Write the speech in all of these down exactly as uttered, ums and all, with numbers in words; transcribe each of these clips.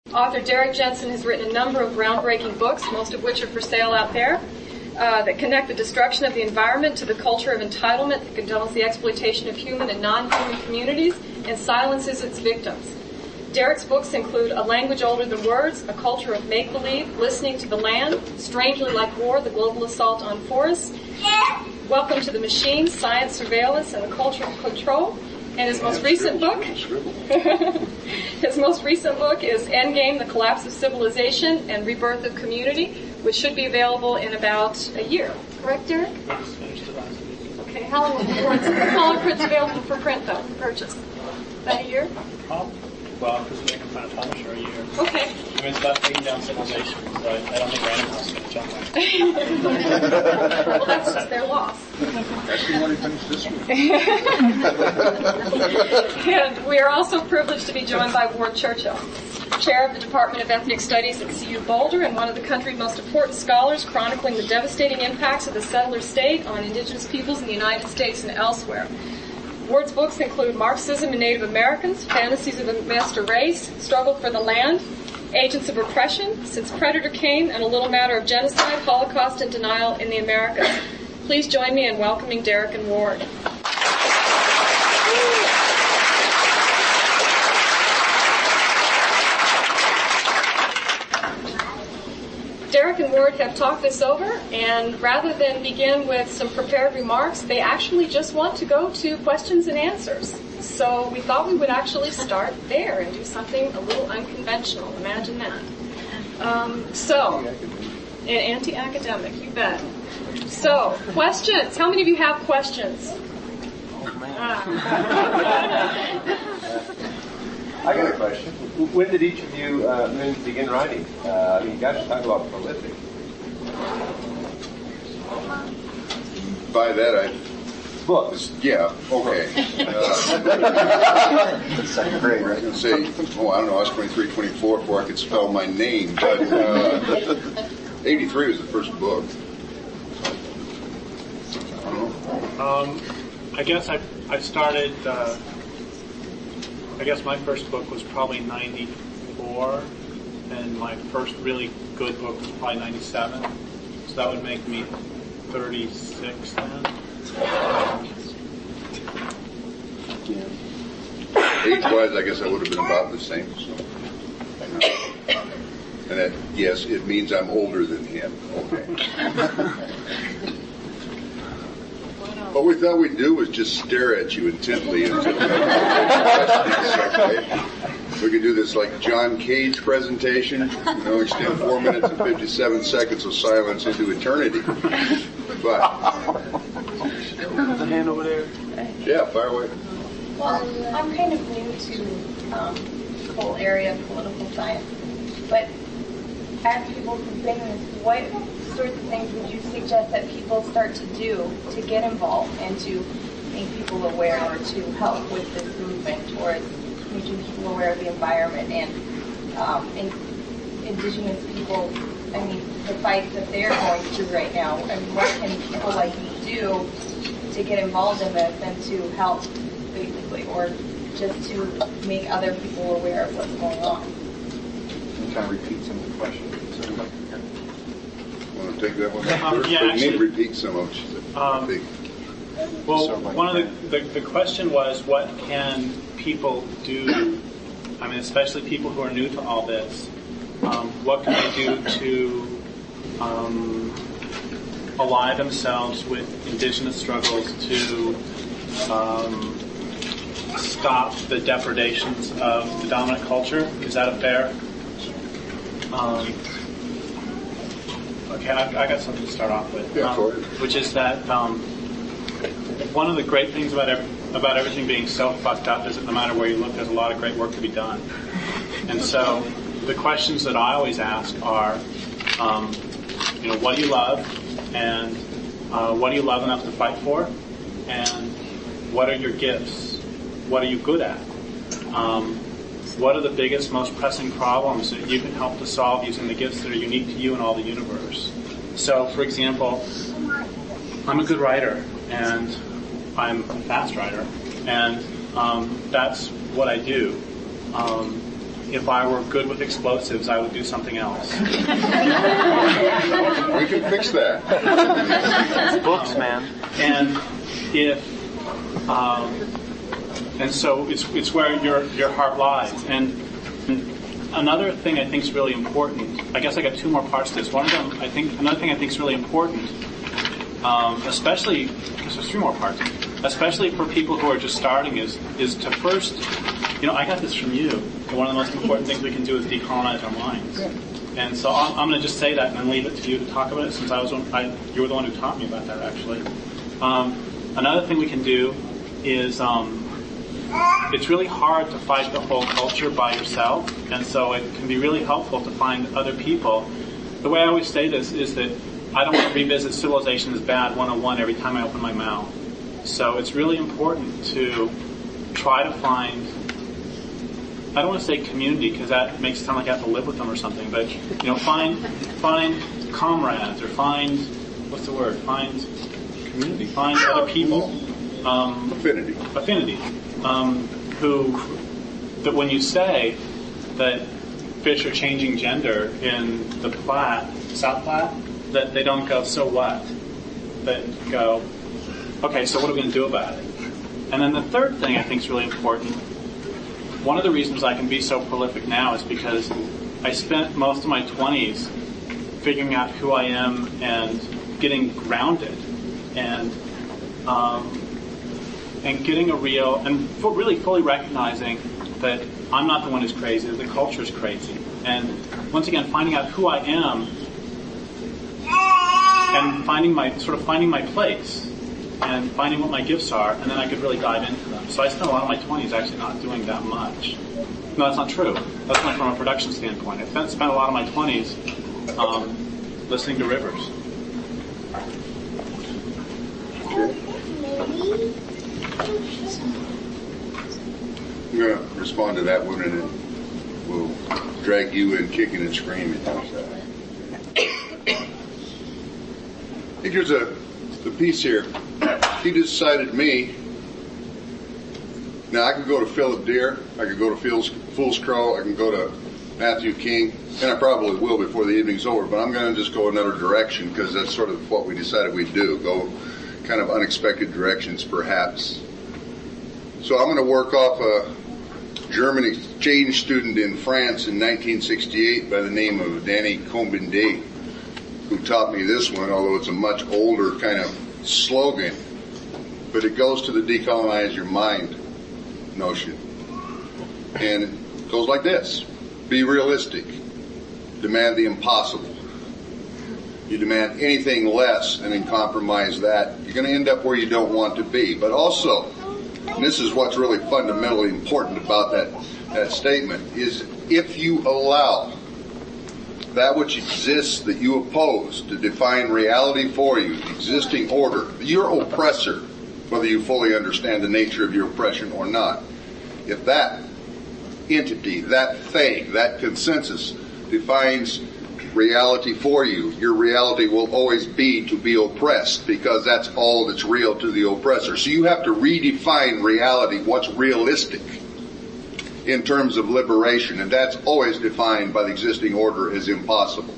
Author Derek Jensen has written a number of groundbreaking books, most of which are for sale out there, uh, that connect the destruction of the environment to the culture of entitlement that condones the exploitation of human and non-human communities and silences its victims. Derek's books include A Language Older Than Words, A Culture of Make-Believe, Listening to the Land, Strangely Like War, The Global Assault on Forests, Welcome to the Machines, Science, Surveillance, and the Culture of Control. And his most recent book, his most recent book is Endgame, The Collapse of Civilization and Rebirth of Community, which should be available in about a year. Correct, Derek? Okay, how long before it's how long it's available for print, though, for purchase? About a year? Um, well, because we can find a publisher a year. Okay. I mean, it's about taking down civilization, so I, I don't think Random House is going to jump on it. Well, that's just their loss. Actually, want to finish this one. And we are also privileged to be joined by Ward Churchill, Chair of the Department of Ethnic Studies at C U Boulder and one of the country's most important scholars chronicling the devastating impacts of the settler state on indigenous peoples in the United States and elsewhere. Ward's books include Marxism and Native Americans, Fantasies of a Master Race, Struggle for the Land, Agents of Oppression, Since Predator Came, and A Little Matter of Genocide, Holocaust, and Denial in the Americas. Please join me in welcoming Derek and Ward. Derek and Ward have talked this over, and rather than begin with some prepared remarks, they actually just want to go to questions and answers. So we thought we would actually start there and do something a little unconventional. Imagine that. Um, so, an anti-academic, you bet. So, questions. How many of you have questions? Ah. I got a question. When did each of you uh, begin writing? Uh, I mean, you guys talk about prolific. By that, I... Books. Yeah, okay. Uh, Second grade, right? I was going to say, oh, I don't know, I was twenty-three, twenty-four before I could spell my name, but uh, eighty-three was the first book. I don't know. Um, I guess I I started, uh, I guess my first book was probably ninety-four, and my first really good book was probably ninety-seven, so that would make me thirty-six then. Age-wise, I guess I would have been about the same. So, and that, yes, it means I'm older than him. Okay. What we thought we'd do was just stare at you intently until we okay. We could do this like John Cage presentation, you know, extend four minutes and fifty-seven seconds of silence into eternity. But the hand over there. yeah, fire away. Well, I'm kind of new to um, the whole area of political science, but as people who've been in this, what sorts of things would you suggest that people start to do to get involved and to make people aware or to help with this movement towards making people aware of the environment and um, in, indigenous people, I mean, the fight that they're going through right now, and what can people like me do to get involved in this and to help, basically, or just to make other people aware of what's going on? I'm trying to repeat some of the questions. Want to take that one? Um, yeah, Or you actually, need to repeat some of it. Um, well, one of the, the the question was, what can people do? I mean, especially people who are new to all this. Um, what can they do to um, ally themselves with indigenous struggles to um, stop the depredations of the dominant culture? Is that a fair? Um, okay, I, I got something to start off with, Yeah, um, which is that um, one of the great things about every, about everything being so fucked up is that no matter where you look, there's a lot of great work to be done. And so the questions that I always ask are, um, you know, what do you love, and uh, what do you love enough to fight for, and what are your gifts? What are you good at? Um, what are the biggest, most pressing problems that you can help to solve using the gifts that are unique to you and all the universe? So, for example, I'm a good writer, and I'm a fast writer, and um, that's what I do. Um, if I were good with explosives, I would do something else. We can fix that. It's books, man. And if, um, and so it's it's where your your heart lies. And another thing I think is really important. I guess I got two more parts to this. One of them, I think, another thing I think is really important, um, especially because there's three more parts. Especially for people who are just starting, is is to first, you know, I got this from you. One of the most important things we can do is decolonize our minds. And so I'm, I'm going to just say that and then leave it to you to talk about it, since I was one, I, you were the one who taught me about that, actually. Um, another thing we can do is um, it's really hard to fight the whole culture by yourself, and so it can be really helpful to find other people. The way I always say this is that I don't want to revisit Civilization is Bad one oh one every time I open my mouth. So it's really important to try to find, I don't want to say community because that makes it sound like I have to live with them or something, but, you know, find find comrades or find, what's the word, find community, find other people. Um, affinity. Affinity. Um, who, that when you say that fish are changing gender in the Platte, South Platte, that they don't go, so what? That go, okay, so what are we going to do about it? And then the third thing I think is really important, one of the reasons I can be so prolific now is because I spent most of my twenties figuring out who I am and getting grounded and um, and getting a real, and really fully recognizing that I'm not the one who's crazy, that the culture is crazy. And once again, finding out who I am and finding my, sort of finding my place and finding what my gifts are, and then I could really dive into them. So I spent a lot of my twenties actually not doing that much. No, that's not true. That's not from a production standpoint. I spent, spent a lot of my twenties um, listening to Rivers. I'm going to respond to that one, and then we'll drag you in kicking and screaming. I think there's a, a piece here. He decided me. Now, I could go to Philip Deere, I could go to Fool's, Fool's Crow, I can go to Matthew King, and I probably will before the evening's over, but I'm going to just go another direction because that's sort of what we decided we'd do, go kind of unexpected directions perhaps. So I'm going to work off a German exchange student in France in nineteen sixty-eight by the name of Danny Combendit, who taught me this one, although it's a much older kind of slogan, but it goes to the decolonize your mind notion. And it goes like this. Be realistic. Demand the impossible. You demand anything less and then compromise that, you're going to end up where you don't want to be. But also, and this is what's really fundamentally important about that, that statement, is if you allow that which exists that you oppose to define reality for you, the existing order, your oppressor, whether you fully understand the nature of your oppression or not, if that entity, that thing, that consensus defines reality for you, your reality will always be to be oppressed, because that's all that's real to the oppressor. So you have to redefine reality, what's realistic in terms of liberation, and that's always defined by the existing order as impossible.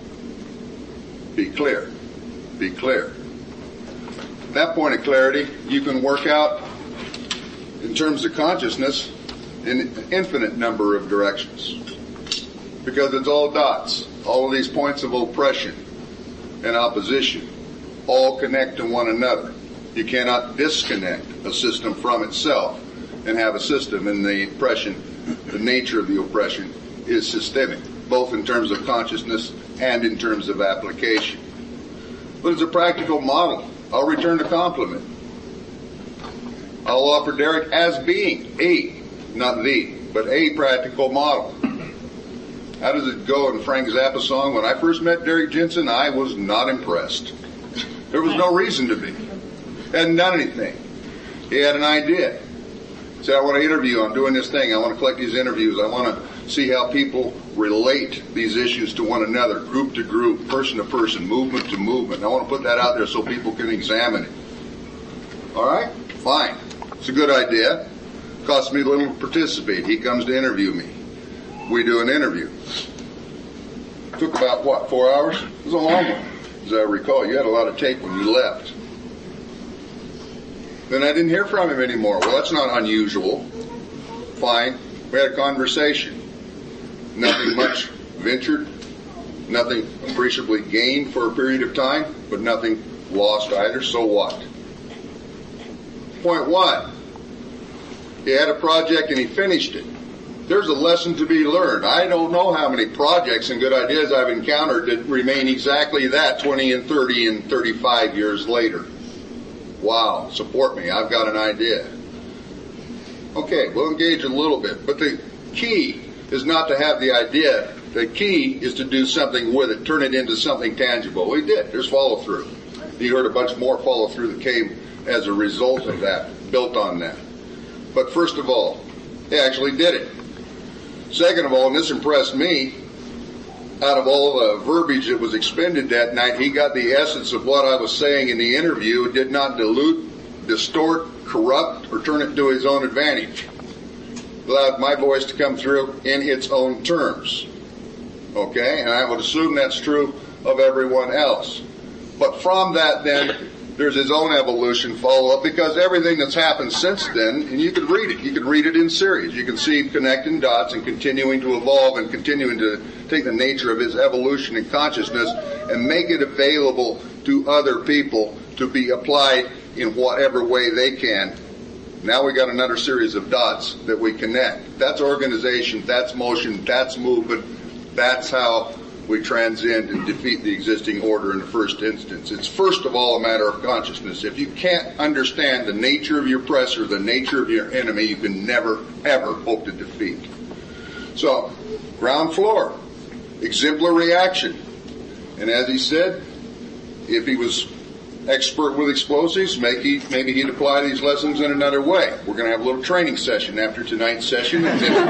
Be clear. Be clear. At that point of clarity, you can work out, in terms of consciousness, in an infinite number of directions. Because it's all dots. All of these points of oppression and opposition all connect to one another. You cannot disconnect a system from itself and have a system, and the oppression, the nature of the oppression is systemic, both in terms of consciousness and in terms of application. But as a practical model, I'll return the compliment. I'll offer Derek as being a, not the, but a practical model. How does it go in Frank Zappa song? When I first met Derek Jensen, I was not impressed. There was no reason to be. Hadn't done anything. He had an idea. He said, I want to interview, I'm doing this thing, I want to collect these interviews, I want to see how people relate these issues to one another, group to group, person to person, movement to movement. And I want to put that out there so people can examine it. All right? Fine. It's a good idea. Costs me little to participate. He comes to interview me. we do an interview. Took about, what, four hours? It was a long one, as I recall. You had a lot of tape when you left. Then I didn't hear from him anymore. Well, that's not unusual. Fine. We had a conversation. Nothing much ventured. Nothing appreciably gained for a period of time, but nothing lost either. So what? Point one. He had a project and he finished it. There's a lesson to be learned. I don't know how many projects and good ideas I've encountered that remain exactly that twenty and thirty and thirty-five years later. Wow, support me. I've got an idea. Okay, we'll engage a little bit. But the key is not to have the idea. The key is to do something with it, turn it into something tangible. We did. There's follow through. You heard a bunch more follow through that came as a result of that, built on that. But first of all, he actually did it. Second of all, and this impressed me, out of all the verbiage that was expended that night, he got the essence of what I was saying in the interview, did not dilute, distort, corrupt, or turn it to his own advantage. Allowed my voice to come through in its own terms. Okay? And I would assume that's true of everyone else. But from that then, there's his own evolution follow-up, because everything that's happened since then, and you can read it. You can read it in series. You can see connecting dots and continuing to evolve and continuing to take the nature of his evolution and consciousness and make it available to other people to be applied in whatever way they can. Now we got another series of dots that we connect. That's organization, that's motion, that's movement, that's how we transcend and defeat the existing order in the first instance. It's first of all a matter of consciousness. If you can't understand the nature of your oppressor, the nature of your enemy, you can never, ever hope to defeat. So, ground floor, exemplary action. And as he said, if he was expert with explosives, maybe, maybe he'd apply these lessons in another way. We're going to have a little training session after tonight's session. And then,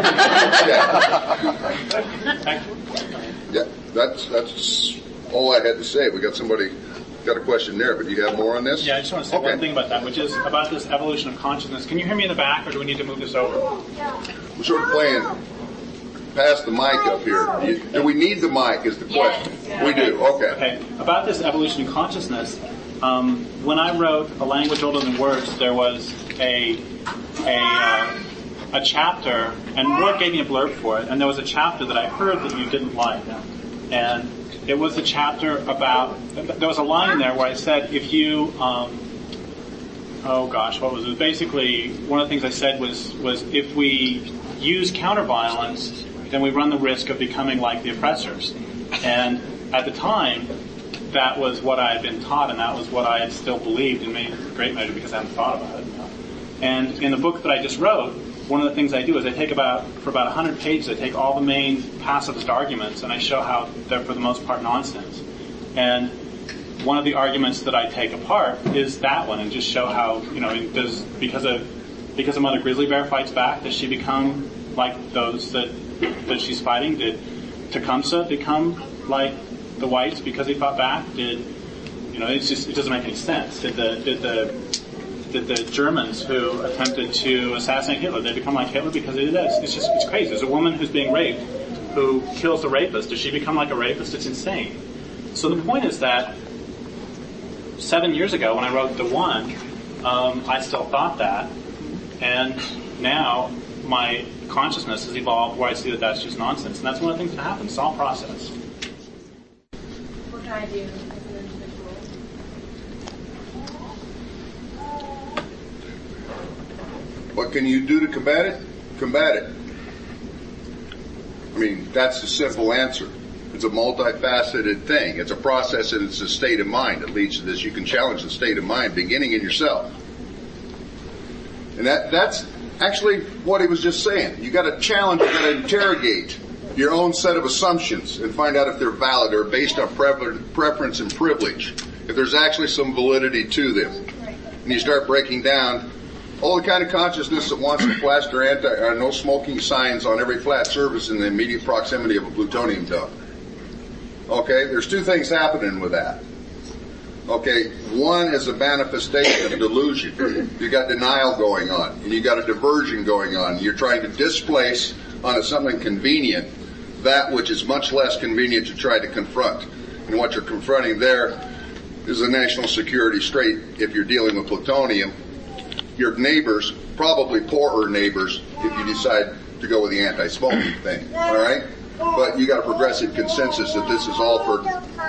yeah. Yeah, that's that's all I had to say. We got somebody got a question there, but do you have more on this? Yeah, I just want to say okay. one thing about that, which is about this evolution of consciousness. Can you hear me in the back, or do we need to move this over? We're sort of playing past the mic up here. Do we need the mic is the question. Yes. We do, okay. Okay, about this evolution of consciousness, um, when I wrote A Language Older Than Words, there was a a uh, a chapter, and Ward gave me a blurb for it, and there was a chapter that I heard that you didn't like. And it was a chapter about, there was a line in there where I said, if you, um, oh gosh, what was it? Basically, one of the things I said was, was if we use counterviolence, then we run the risk of becoming like the oppressors. And at the time, that was what I had been taught, and that was what I had still believed in a great measure because I hadn't thought about it. And in the book that I just wrote, one of the things I do is I take about, for about one hundred pages, I take all the main pacifist arguments and I show how they're for the most part nonsense. And one of the arguments that I take apart is that one and just show how, you know, does, because a, because a mother grizzly bear fights back, does she become like those that, that she's fighting? Did Tecumseh become like the whites because he fought back? Did, you know, it's just, it doesn't make any sense. Did the, did the, Did the Germans who attempted to assassinate Hitler, they become like Hitler because they did this? It's just, it's crazy. There's a woman who's being raped who kills the rapist. Does she become like a rapist? It's insane. So the point is that seven years ago when I wrote The One, um, I still thought that. And now my consciousness has evolved where I see that that's just nonsense. And that's one of the things that happens. It's all process. What can I do? What can you do to combat it? Combat it. I mean, that's the simple answer. It's a multifaceted thing. It's a process and it's a state of mind that leads to this. You can challenge the state of mind beginning in yourself. And that that's actually what he was just saying. You got to challenge, you got to interrogate your own set of assumptions and find out if they're valid or based on preference and privilege. If there's actually some validity to them. And you start breaking down all the kind of consciousness that wants to plaster anti, uh, no smoking signs on every flat surface in the immediate proximity of a plutonium dump. Okay, there's two things happening with that. Okay, one is a manifestation of delusion. You got denial going on, and you got a diversion going on. You're trying to displace on something convenient, that which is much less convenient to try to confront. And what you're confronting there is a national security strait. If you're dealing with plutonium, your neighbors, probably poorer neighbors, if you decide to go with the anti-smoking thing, all right? But you got a progressive consensus that this is all for,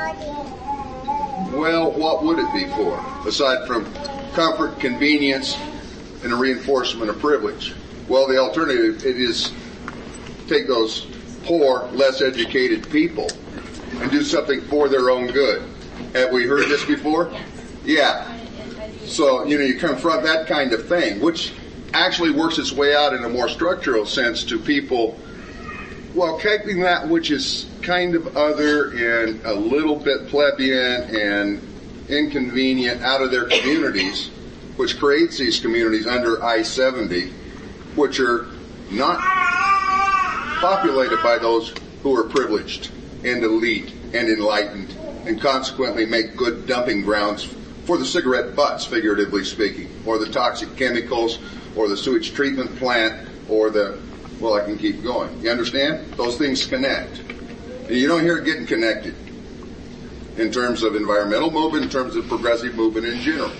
well, what would it be for? Aside from comfort, convenience, and a reinforcement of privilege. Well, the alternative, it is take those poor, less educated people and do something for their own good. Have we heard this before? Yeah. So, you know, you confront that kind of thing, which actually works its way out in a more structural sense to people, well, keeping that which is kind of other and a little bit plebeian and inconvenient out of their communities, which creates these communities under I seventy, which are not populated by those who are privileged and elite and enlightened, and consequently make good dumping grounds for the cigarette butts, figuratively speaking, or the toxic chemicals, or the sewage treatment plant, or the, well, I can keep going. You understand? Those things connect. And you don't hear it getting connected in terms of environmental movement, in terms of progressive movement in general.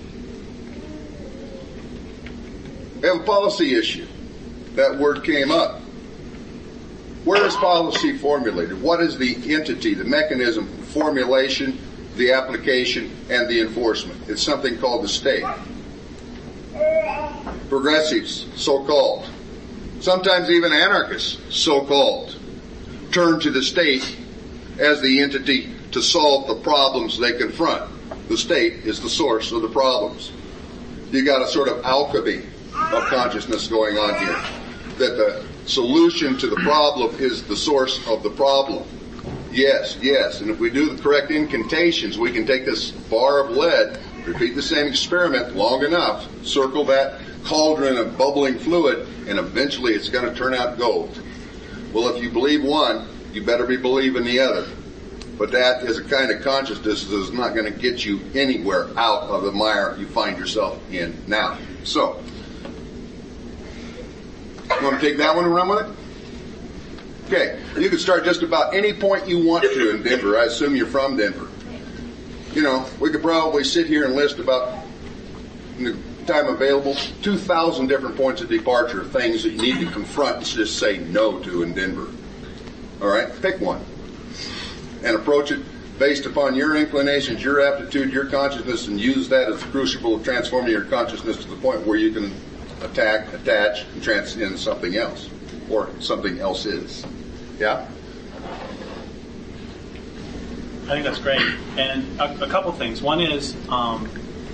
We have a policy issue. That word came up. Where is policy formulated? What is the entity, the mechanism, formulation, the application, and the enforcement? It's something called the state. Progressives, so-called. Sometimes even anarchists, so-called, turn to the state as the entity to solve the problems they confront. The state is the source of the problems. You got a sort of alchemy of consciousness going on here. That the solution to the problem is the source of the problem. Yes, yes. And if we do the correct incantations, we can take this bar of lead, repeat the same experiment long enough, circle that cauldron of bubbling fluid, and eventually it's going to turn out gold. Well, if you believe one, you better be believing the other. But that is a kind of consciousness that is not going to get you anywhere out of the mire you find yourself in now. So, you want to take that one and run with it? Okay, you can start just about any point you want to in Denver. I assume you're from Denver. You know, we could probably sit here and list about, in the time available, two thousand different points of departure of things that you need to confront and just say no to in Denver. All right, pick one. And approach it based upon your inclinations, your aptitude, your consciousness, and use that as the crucible of transforming your consciousness to the point where you can attack, attach, and transcend something else, or something else is. Yeah? I think that's great. And a, a couple things. One is, um,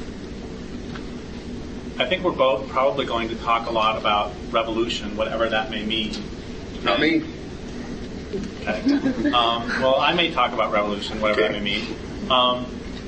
I think we're both probably going to talk a lot about revolution, whatever that may mean. Not me. Okay. Um, well, I may talk about revolution, whatever okay. that may mean. Um,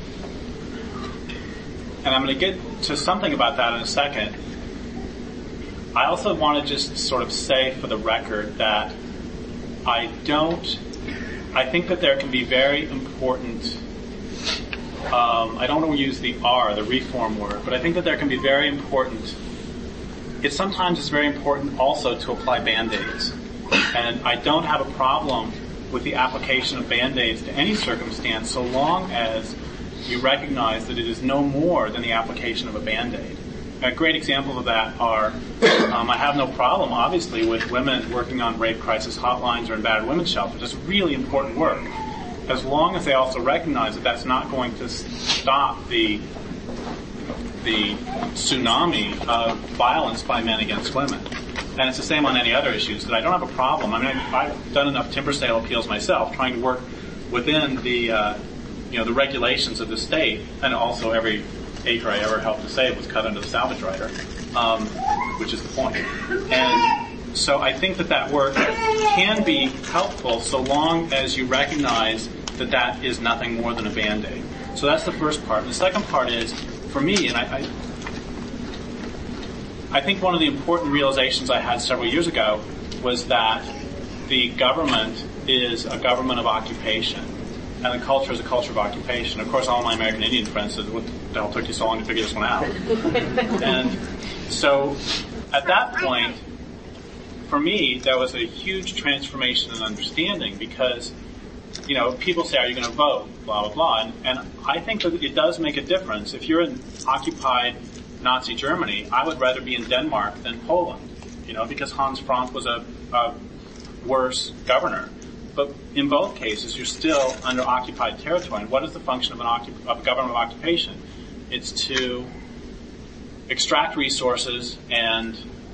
and I'm going to get to something about that in a second. I also want to just sort of say for the record that I don't, I think that there can be very important, um, I don't want to use the R, the reform word, but I think that there can be very important, it sometimes is very important also to apply Band-Aids. And I don't have a problem with the application of Band-Aids to any circumstance so long as you recognize that it is no more than the application of a Band-Aid. Uh, great examples of that are, um, I have no problem, obviously, with women working on rape crisis hotlines or in battered women's shelters. It's really important work, as long as they also recognize that that's not going to stop the the tsunami of violence by men against women. And it's the same on any other issues, that I don't have a problem. I mean, I've done enough timber sale appeals myself, trying to work within the, uh, you know, the regulations of the state, and also every acre I ever helped to save was cut under the salvage rider, um, which is the point. And so I think that that work can be helpful so long as you recognize that that is nothing more than a Band-Aid. So that's the first part. The second part is, for me, and I, I I think one of the important realizations I had several years ago was that the government is a government of occupation, and the culture is a culture of occupation. Of course, all my American Indian friends said, what the hell took you so long to figure this one out? And so, at that point, for me, there was a huge transformation in understanding because, you know, people say, are you going to vote? Blah, blah, blah. And, and I think that it does make a difference. If you're in occupied Nazi Germany, I would rather be in Denmark than Poland, you know, because Hans Frank was a, a worse governor. But in both cases, you're still under occupied territory. And what is the function of an occup- of a government of occupation? It's to extract resources and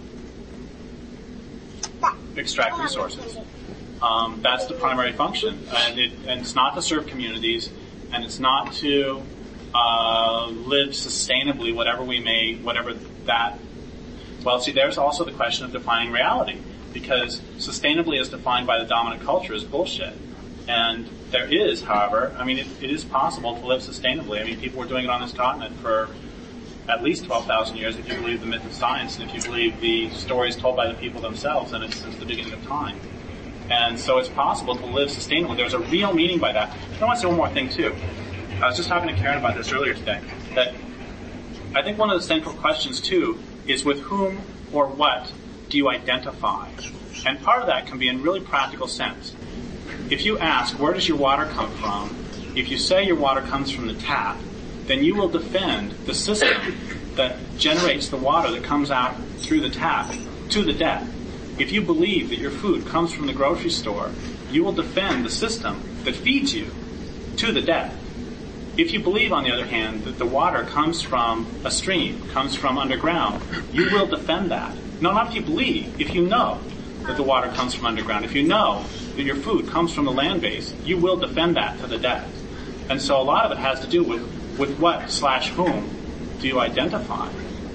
extract resources. Um, that's the primary function, and, it, and it's not to serve communities, and it's not to uh, live sustainably, whatever we may, whatever that. Well, see, there's also the question of defining reality, because sustainably as defined by the dominant culture is bullshit. And there is, however, I mean, it, it is possible to live sustainably. I mean, people were doing it on this continent for at least twelve thousand years, if you believe the myth of science, and if you believe the stories told by the people themselves, and it's since the beginning of time. And so it's possible to live sustainably. There's a real meaning by that. I want to say one more thing, too. I was just talking to Karen about this earlier today, that I think one of the central questions, too, is with whom or what do you identify? And part of that can be in really practical sense. If you ask, where does your water come from? If you say your water comes from the tap, then you will defend the system that generates the water that comes out through the tap to the death. If you believe that your food comes from the grocery store, you will defend the system that feeds you to the death. If you believe, on the other hand, that the water comes from a stream, comes from underground, you will defend that. No, not if you believe. If you know that the water comes from underground, if you know that your food comes from the land base, you will defend that to the death. And so a lot of it has to do with, with what slash whom do you identify?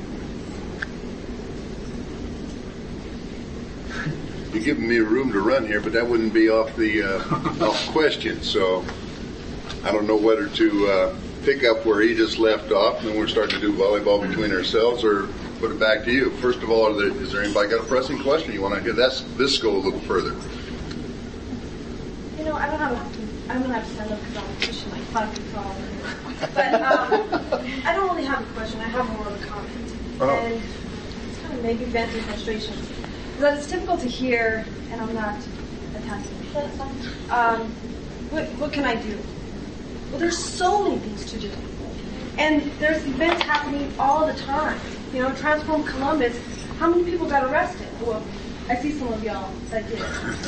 You're giving me room to run here, but that wouldn't be off the uh, off question. So I don't know whether to uh, pick up where he just left off, and then we're starting to do volleyball between ourselves, or put it back to you. First of all, are there, is there anybody got a pressing question? You want to hear that's, this go a little further? You know, I don't have a, I'm going to have to stand up because I'm pushing like five feet tall. But um, I don't really have a question. I have more of a comment. Uh-huh. And it's kind of maybe venting frustration. Because it's difficult to hear, and I'm not attacking. Um, what, what can I do? Well, there's so many things to do. And there's events happening all the time. You know, Transform Columbus, how many people got arrested? Well, I see some of y'all that did.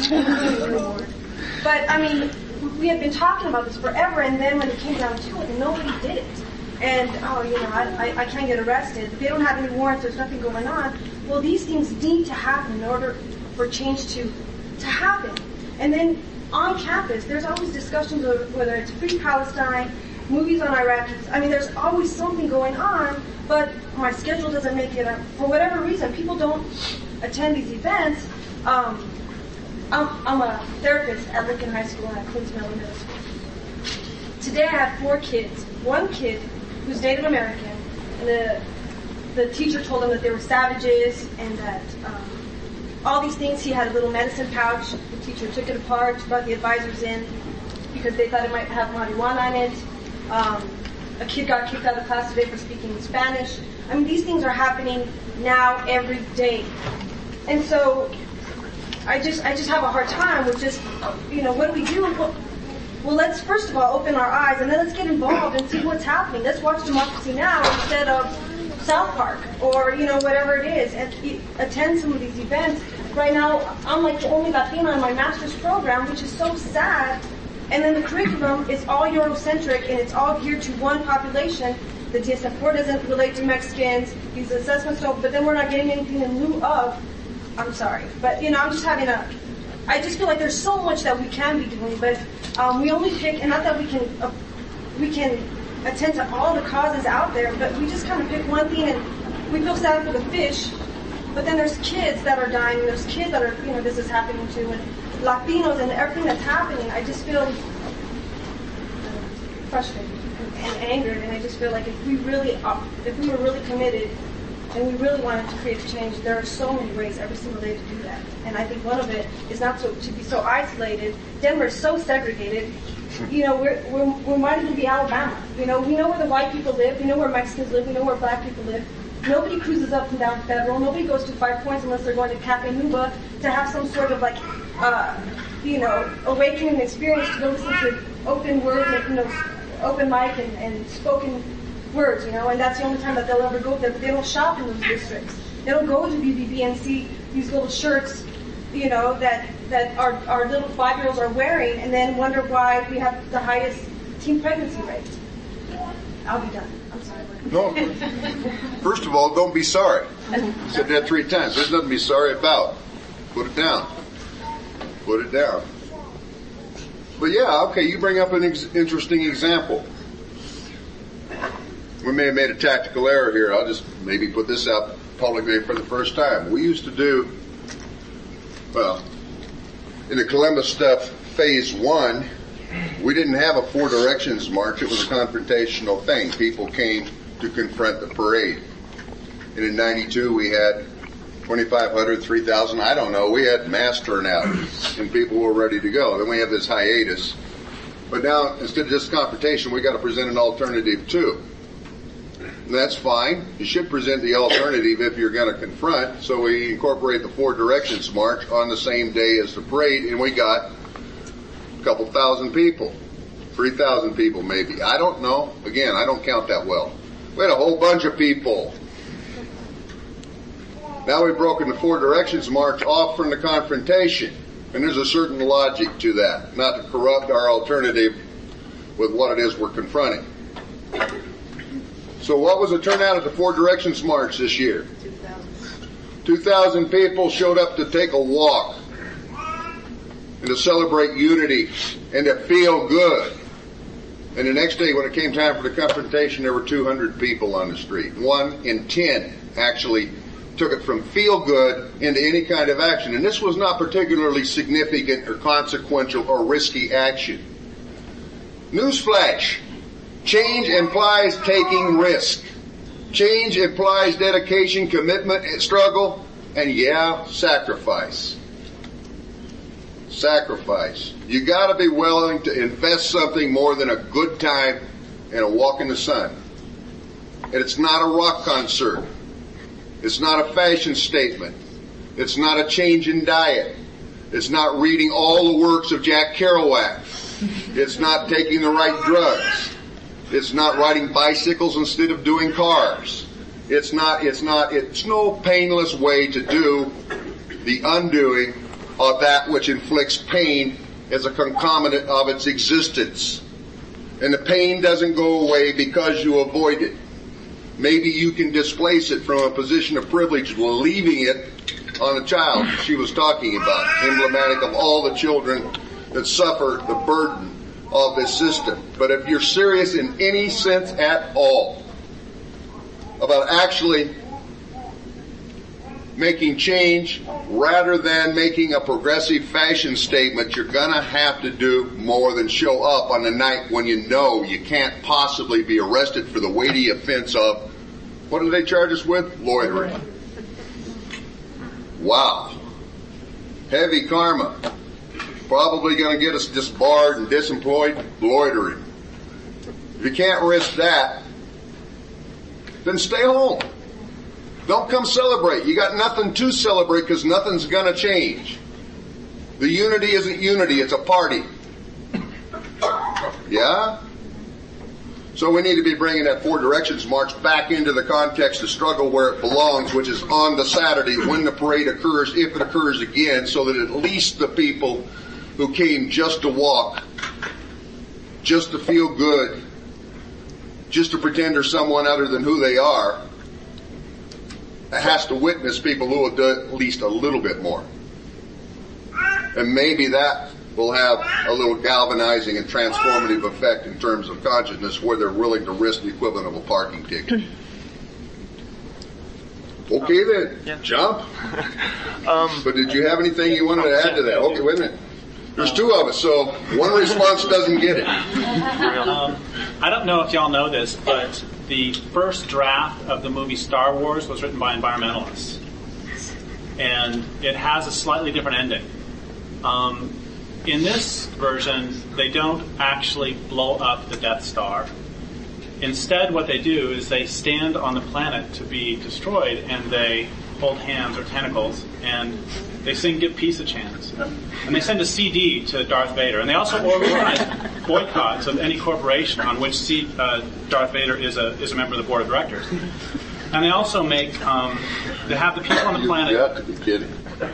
But, I mean, we had been talking about this forever, and then when it came down to it, nobody did it. And, oh, you know, I, I, I can't get arrested. They don't have any warrants. There's nothing going on. Well, these things need to happen in order for change to, to happen. And then on campus, there's always discussions of whether it's Free Palestine, movies on Iraqis. I mean, there's always something going on, but my schedule doesn't make it. For whatever reason, people don't attend these events. Um, I'm, I'm a therapist at Lincoln High School and at Clinton Middle School. Today I have four kids. One kid who's Native American, and the the teacher told him that they were savages and that um, all these things. He had a little medicine pouch. The teacher took it apart, brought the advisors in because they thought it might have marijuana in it. Um, a kid got kicked out of class today for speaking Spanish. I mean, these things are happening now every day. And so I just I just have a hard time with just, you know, what do we do? Well, well, let's first of all open our eyes and then let's get involved and see what's happening. Let's watch Democracy Now! Instead of South Park or, you know, whatever it is, and attend some of these events. Right now, I'm like the only Latina in my master's program, which is so sad. And then the curriculum is all Eurocentric and it's all geared to one population. The D S M four doesn't relate to Mexicans. These assessments don't, but then we're not getting anything in lieu of. I'm sorry, but you know, I'm just having a. I just feel like there's so much that we can be doing, but um, we only pick, and not that we can, uh, we can attend to all the causes out there, but we just kind of pick one thing and we feel sad for the fish. But then there's kids that are dying, and there's kids that are, you know, this is happening to, and Latinos and everything that's happening. I just feel frustrated and angered, and I just feel like if we really, uh, if we were really committed. And we really wanted to create a change. There are so many ways every single day to do that. And I think one of it is not to, to be so isolated. Denver is so segregated. You know, we're, we're, we might even be Alabama. You know, we know where the white people live. We know where Mexicans live. We know where black people live. Nobody cruises up and down Federal. Nobody goes to Five Points unless they're going to Cafe Nuba to have some sort of like, uh, you know, awakening experience to go listen to open words and, you know, open mic and, and spoken words, you know, and that's the only time that they'll ever go there. But they don't shop in those districts. They don't go to B B B and see these little shirts, you know, that, that our, our little five-year-olds are wearing and then wonder why we have the highest teen pregnancy rate. I'll be done. I'm sorry. No. First of all, don't be sorry. I said that three times. There's nothing to be sorry about. Put it down. Put it down. But yeah, okay, you bring up an ex- interesting example. We may have made a tactical error here. I'll just maybe put this out publicly for the first time. We used to do, well, in the Columbus stuff, phase one, we didn't have a Four Directions march. It was a confrontational thing. People came to confront the parade. And in ninety-two, we had twenty-five hundred, three thousand, I don't know. We had mass turnout, and people were ready to go. Then we have this hiatus. But now, instead of just confrontation, we got to present an alternative too. And that's fine. You should present the alternative if you're going to confront. So we incorporate the Four Directions march on the same day as the parade, and we got a couple thousand people, three thousand people maybe. I don't know. Again, I don't count that well. We had a whole bunch of people. Now we've broken the Four Directions march off from the confrontation. And there's a certain logic to that, not to corrupt our alternative with what it is we're confronting. So what was the turnout at the Four Directions march this year? two thousand. two thousand people showed up to take a walk and to celebrate unity and to feel good. And the next day when it came time for the confrontation, there were two hundred people on the street. One in ten actually took it from feel good into any kind of action. And this was not particularly significant or consequential or risky action. Newsflash. Change implies taking risk. Change implies dedication, commitment, struggle, and yeah, sacrifice. Sacrifice. You gotta be willing to invest something more than a good time and a walk in the sun. And it's not a rock concert. It's not a fashion statement. It's not a change in diet. It's not reading all the works of Jack Kerouac. It's not taking the right drugs. It's not riding bicycles instead of doing cars. It's not, it's not, it's no painless way to do the undoing of that which inflicts pain as a concomitant of its existence. And the pain doesn't go away because you avoid it. Maybe you can displace it from a position of privilege, leaving it on a child she was talking about, emblematic of all the children that suffer the burden of this system. But if you're serious in any sense at all about actually making change rather than making a progressive fashion statement, you're gonna have to do more than show up on the night when you know you can't possibly be arrested for the weighty offense of, what do they charge us with? Loitering. Wow. Heavy karma. Probably going to get us disbarred and disemployed, loitering. If you can't risk that, then stay home. Don't come celebrate. You got nothing to celebrate because nothing's going to change. The unity isn't unity, it's a party. Yeah? So we need to be bringing that Four Directions march back into the context of struggle where it belongs, which is on the Saturday when the parade occurs, if it occurs again, so that at least the people who came just to walk, just to feel good, just to pretend they're someone other than who they are, has to witness people who will do at least a little bit more. And maybe that will have a little galvanizing and transformative effect in terms of consciousness where they're willing to risk the equivalent of a parking ticket. Okay then, yeah. Jump. um, but did you have anything you wanted to add to that? Okay, wait a minute. There's two of us, so one response doesn't get it. Um, I don't know if y'all know this, but the first draft of the movie Star Wars was written by environmentalists. And it has a slightly different ending. Um, in this version, they don't actually blow up the Death Star. Instead, what they do is they stand on the planet to be destroyed, and they hold hands or tentacles, and they sing "Give Peace a Chance." And they send a C D to Darth Vader, and they also organize boycotts of any corporation on which C, uh, Darth Vader is a is a member of the board of directors. And they also make um, they have the people on the planet. You have to be kidding.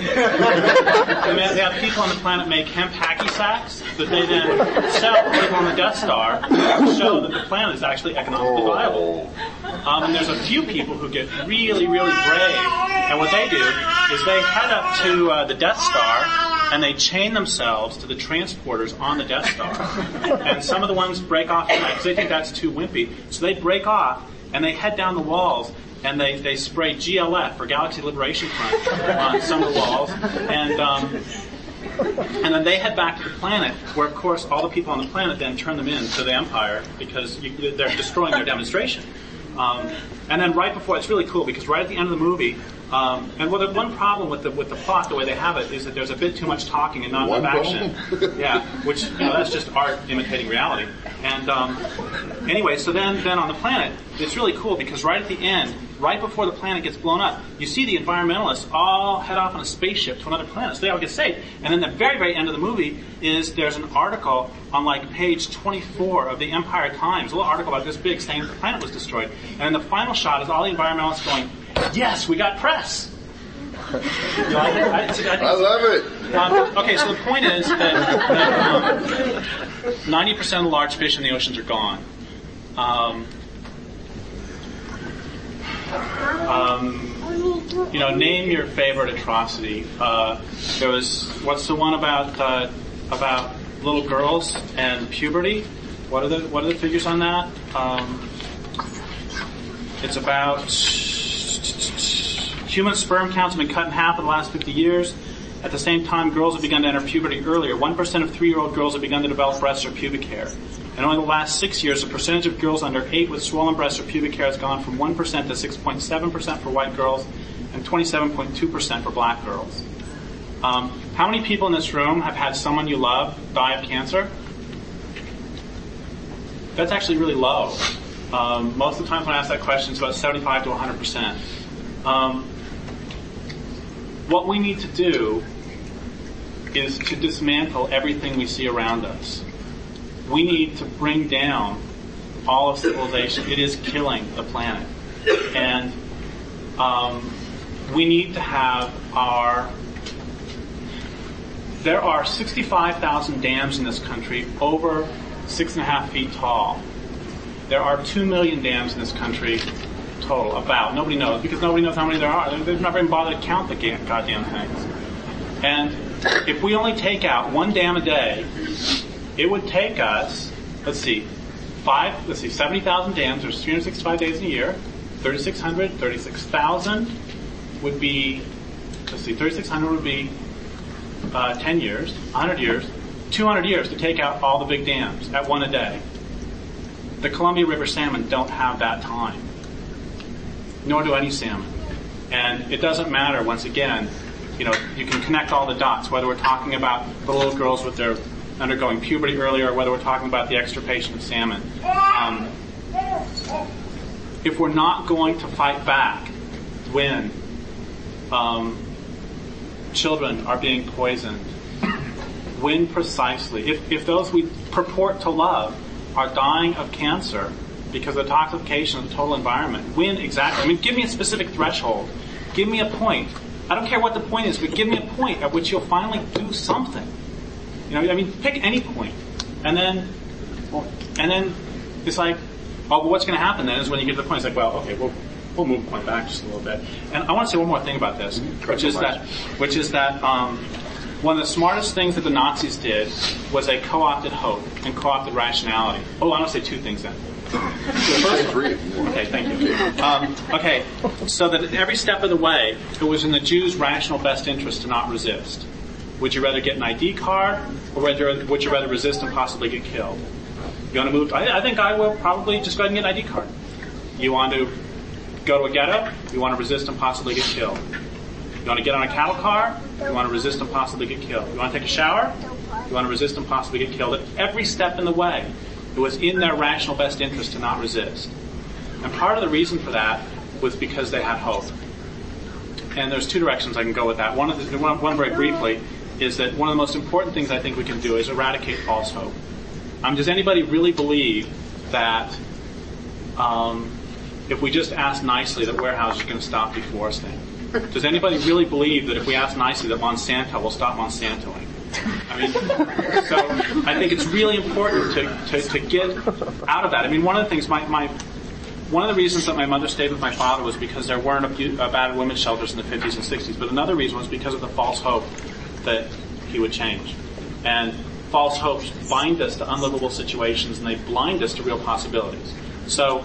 They have people on the planet make hemp hacky sacks that they then sell to people on the Death Star to show that the planet is actually economically viable. Um, and there's a few people who get really, really brave. And what they do is they head up to uh, the Death Star and they chain themselves to the transporters on the Death Star. And some of the ones break off because they think that's too wimpy. So they break off and they head down the walls. And they, they spray G L F, or Galaxy Liberation Front, on some of the walls. And um, and then they head back to the planet, where, of course, all the people on the planet then turn them in to the Empire because you, they're destroying their demonstration. Um, and then right before, it's really cool, because right at the end of the movie, um, and well, the one problem with the with the plot, the way they have it, is that there's a bit too much talking and not enough action. Yeah, which, you know, that's just art imitating reality. And um, anyway, so then, then on the planet, it's really cool because right at the end, right before the planet gets blown up, you see the environmentalists all head off on a spaceship to another planet, so they all get saved. And then the very, very end of the movie is there's an article on like page twenty-four of the Empire Times, a little article about this big saying that the planet was destroyed. And then the final shot is all the environmentalists going, "Yes, we got press." You like it? I, I, think I love it. Um, okay, so the point is that, that um, ninety percent of the large fish in the oceans are gone. Um, um, you know, name your favorite atrocity. Uh, there was, what's the one about uh, about little girls and puberty? What are the what are the figures on that? Um, it's about human sperm counts have been cut in half in the last fifty years. At the same time, girls have begun to enter puberty earlier. one percent of three-year-old girls have begun to develop breasts or pubic hair. And only the last six years, the percentage of girls under eight with swollen breasts or pubic hair has gone from one percent to six point seven percent for white girls and twenty-seven point two percent for black girls. Um, how many people in this room have had someone you love die of cancer? That's actually really low. Um, most of the time when I ask that question, it's about seventy-five to one hundred percent. Um, what we need to do is to dismantle everything we see around us. We need to bring down all of civilization. It is killing the planet. And um, we need to have our... There are sixty-five thousand dams in this country over six and a half feet tall. There are two million dams in this country total, about. Nobody knows, because nobody knows how many there are. They've never even bothered to count the goddamn things. And if we only take out one dam a day, it would take us, let's see, five, let's see, seventy thousand dams. There's three hundred sixty-five days in a year. thirty-six hundred, thirty-six thousand would be, let's see, thirty-six hundred would be uh, ten years, one hundred years, two hundred years to take out all the big dams at one a day. The Columbia River salmon don't have that time, nor do any salmon. And it doesn't matter, once again, you know, you can connect all the dots, whether we're talking about the little girls with their undergoing puberty earlier, or whether we're talking about the extirpation of salmon. Um, if we're not going to fight back when um, children are being poisoned, when precisely, if, if those we purport to love are dying of cancer because of the toxification of the total environment, when exactly? I mean, give me a specific threshold. Give me a point. I don't care what the point is, but give me a point at which you'll finally do something. You know, I mean, pick any point. And then, and then it's like, oh, well, what's going to happen then is when you get to the point, it's like, well, okay, we'll, we'll move the point back just a little bit. And I want to say one more thing about this, which is that, which is that, um, one of the smartest things that the Nazis did was they co-opted hope and co-opted rationality. Oh, I want to say two things then. First, okay, thank you. Um, okay, so that at every step of the way, it was in the Jews' rational best interest to not resist. Would you rather get an I D card, or would you, would you rather resist and possibly get killed? You want to move? I, I think I will probably just go ahead and get an I D card. You want to go to a ghetto? You want to resist and possibly get killed. You want to get on a cattle car? You want to resist and possibly get killed. You want to take a shower? You want to resist and possibly get killed. At every step in the way, it was in their rational best interest to not resist. And part of the reason for that was because they had hope. and there's two directions I can go with that. One, of the, one, one very briefly is that one of the most important things I think we can do is eradicate false hope. Um, does anybody really believe that um, if we just ask nicely that Weyerhaeuser is going to stop deforesting? Does anybody really believe that if we ask nicely that Monsanto will stop Monsantoing? I mean, so I think it's really important to, to, to get out of that. I mean, one of the things, my, my one of the reasons that my mother stayed with my father was because there weren't a, few, a battered women's shelters in the fifties and sixties, but another reason was because of the false hope that he would change. And false hopes bind us to unlivable situations, and they blind us to real possibilities. So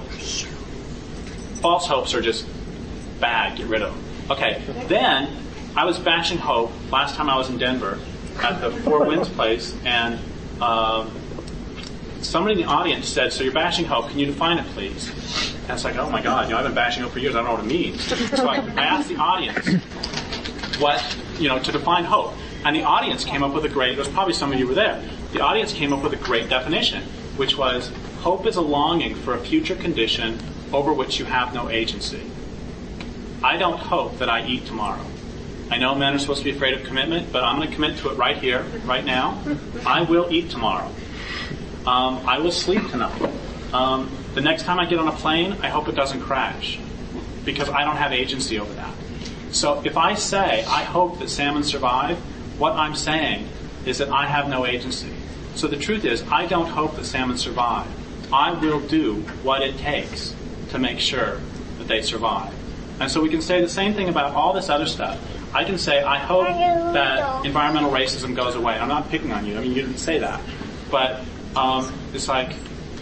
false hopes are just bad. Get rid of them. Okay, then I was bashing hope last time I was in Denver at the Four Winds place, and um, somebody in the audience said, "So you're bashing hope, can you define it, please?" And it's like, oh my God, you know, I've been bashing hope for years, I don't know what it means. So I, I asked the audience what, you know, to define hope. And the audience came up with a great, there's probably some of you were there, the audience came up with a great definition, which was, hope is a longing for a future condition over which you have no agency. I don't hope that I eat tomorrow. I know men are supposed to be afraid of commitment, but I'm going to commit to it right here, right now. I will eat tomorrow. Um, I will sleep tonight. Um, the next time I get on a plane, I hope it doesn't crash, because I don't have agency over that. So if I say, I hope that salmon survive, what I'm saying is that I have no agency. So the truth is, I don't hope that salmon survive. I will do what it takes to make sure that they survive. And so we can say the same thing about all this other stuff. I can say, I hope that environmental racism goes away. I'm not picking on you. I mean, you didn't say that. But um, it's like,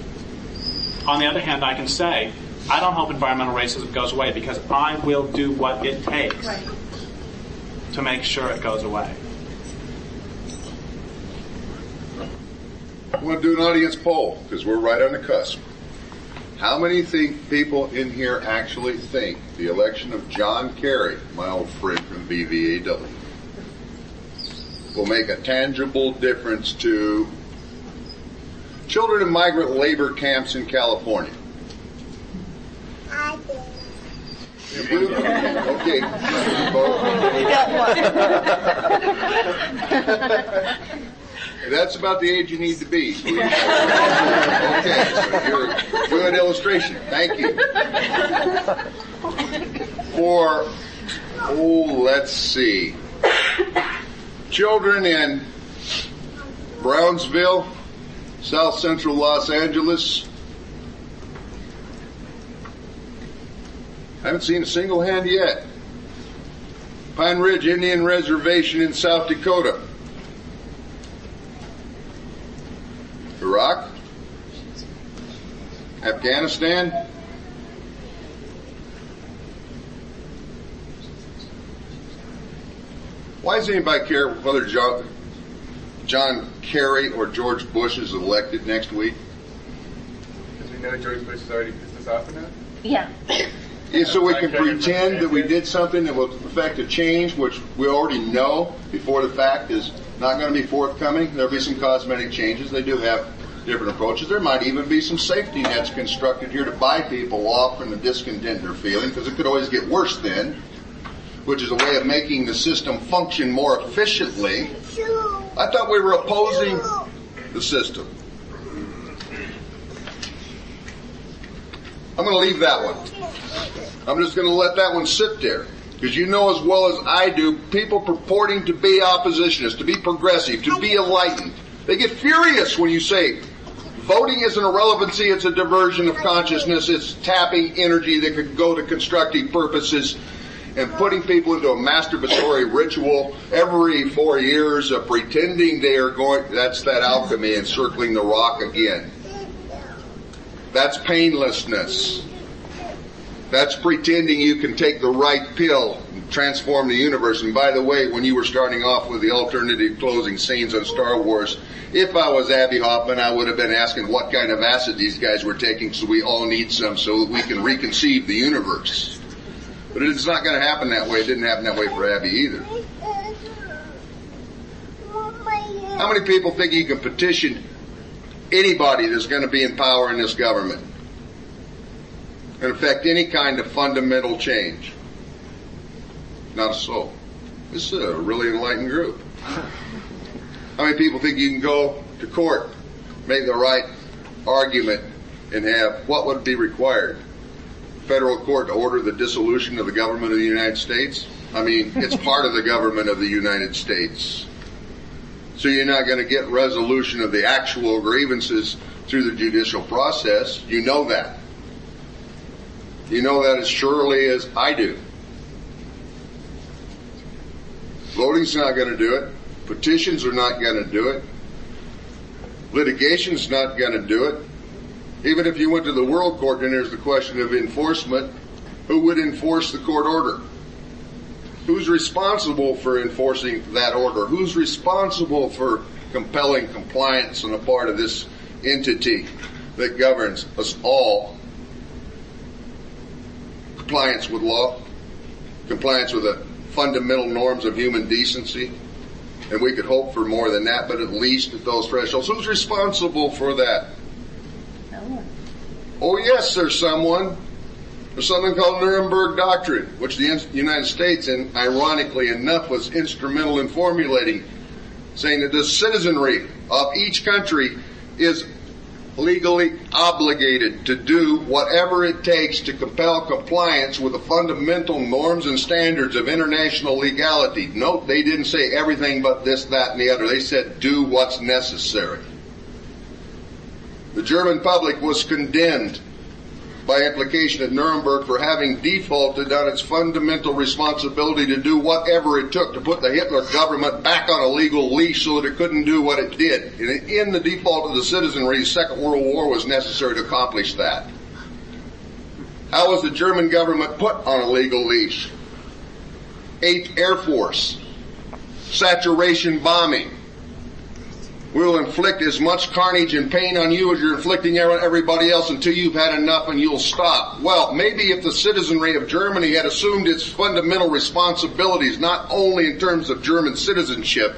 on the other hand, I can say, I don't hope environmental racism goes away because I will do what it takes right. to make sure it goes away. I want to do an audience poll because we're right on the cusp. How many think people in here actually think the election of John Kerry, my old friend from B V A W, will make a tangible difference to children in migrant labor camps in California? I do. You do? Okay. You got one. That's about the age you need to be. Okay, so you're a good illustration. Thank you. For, oh, let's see. Children in Brownsville, South Central Los Angeles. I haven't seen a single hand yet. Pine Ridge Indian Reservation in South Dakota. Iraq, Afghanistan, why does anybody care whether John, John Kerry or George Bush is elected next week? Because we know George Bush has already pissed us off enough? Yeah. Yeah, so we can pretend that we did something that will affect a change, which we already know before the fact is not going to be forthcoming. There'll be some cosmetic changes. They do have different approaches. There might even be some safety nets constructed here to buy people off from the discontent they're feeling, because it could always get worse then, which is a way of making the system function more efficiently. I thought we were opposing the system. I'm going to leave that one. I'm just going to let that one sit there. Because you know as well as I do, people purporting to be oppositionists, to be progressive, to be enlightened, they get furious when you say voting is an irrelevancy, it's a diversion of consciousness, it's tapping energy that could go to constructive purposes, and putting people into a masturbatory ritual every four years of pretending they are going, that's that alchemy encircling the rock again. That's painlessness. That's pretending you can take the right pill and transform the universe. And by the way, when you were starting off with the alternative closing scenes on Star Wars, if I was Abby Hoffman, I would have been asking what kind of acid these guys were taking, so we all need some so that we can reconceive the universe. But it's not going to happen that way. It didn't happen that way for Abby either. How many people think you can petition anybody that's going to be in power in this government and affect any kind of fundamental change? Not a soul. This is a really enlightened group. How many people think you can go to court, make the right argument, and have what would be required? Federal court to order the dissolution of the government of the United States? I mean, it's part of the government of the United States. So you're not going to get resolution of the actual grievances through the judicial process. You know that. You know that as surely as I do. Voting's not going to do it. Petitions are not going to do it. Litigation's not going to do it. Even if you went to the World Court, then there's the question of enforcement. Who would enforce the court order? Who's responsible for enforcing that order? Who's responsible for compelling compliance on the part of this entity that governs us all? Compliance with law, compliance with the fundamental norms of human decency, and we could hope for more than that, but at least at those thresholds. Who's responsible for that? No one. Oh yes, there's someone. There's something called Nuremberg Doctrine, which the United States, and ironically enough, was instrumental in formulating, saying that the citizenry of each country is legally obligated to do whatever it takes to compel compliance with the fundamental norms and standards of international legality. Note, they didn't say everything but this, that, and the other. They said do what's necessary. The German public was condemned by implication at Nuremberg for having defaulted on its fundamental responsibility to do whatever it took to put the Hitler government back on a legal leash so that it couldn't do what it did. And in the default of the citizenry, the Second World War was necessary to accomplish that. How was the German government put on a legal leash? Eighth Air Force, saturation bombing. We'll inflict as much carnage and pain on you as you're inflicting on everybody else until you've had enough and you'll stop. Well, maybe if the citizenry of Germany had assumed its fundamental responsibilities, not only in terms of German citizenship,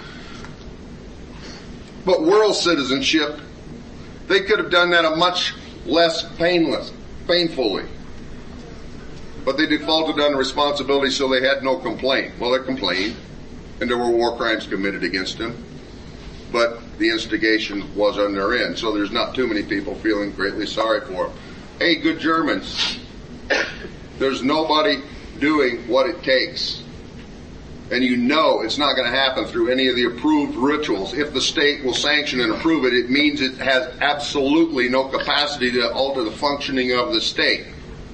but world citizenship, they could have done that a much less painless, painfully. But they defaulted on the responsibility, so they had no complaint. Well, they complained, and there were war crimes committed against them. But the instigation was on their end, so there's not too many people feeling greatly sorry for them. Hey, good Germans, there's nobody doing what it takes. And you know it's not going to happen through any of the approved rituals. If the state will sanction and approve it, it means it has absolutely no capacity to alter the functioning of the state.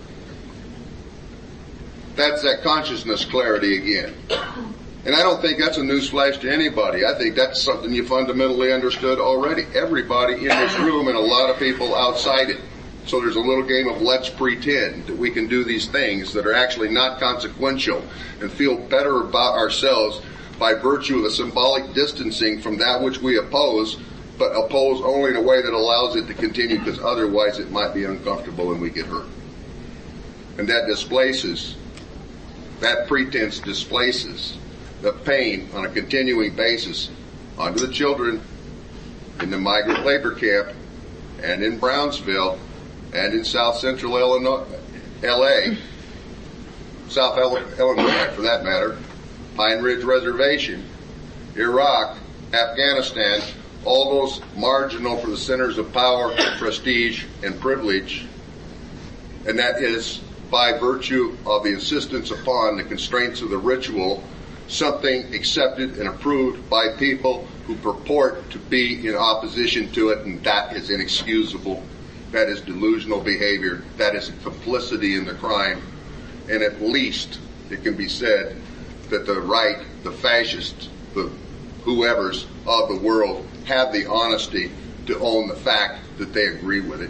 That's that consciousness clarity again. And I don't think that's a newsflash to anybody. I think that's something you fundamentally understood already. Everybody in this room and a lot of people outside it. So there's a little game of let's pretend that we can do these things that are actually not consequential and feel better about ourselves by virtue of the symbolic distancing from that which we oppose, but oppose only in a way that allows it to continue, because otherwise it might be uncomfortable and we get hurt. And that displaces, that pretense displaces the pain on a continuing basis onto the children in the migrant labor camp and in Brownsville and in South Central Illinois, L A, South Illinois for that matter, Pine Ridge Reservation, Iraq, Afghanistan, all those marginal for the centers of power, prestige, and privilege. And that is by virtue of the insistence upon the constraints of the ritual, something accepted and approved by people who purport to be in opposition to it, and that is inexcusable. That is delusional behavior. That is complicity in the crime. And at least it can be said that the right, the fascists, the whoever's of the world have the honesty to own the fact that they agree with it.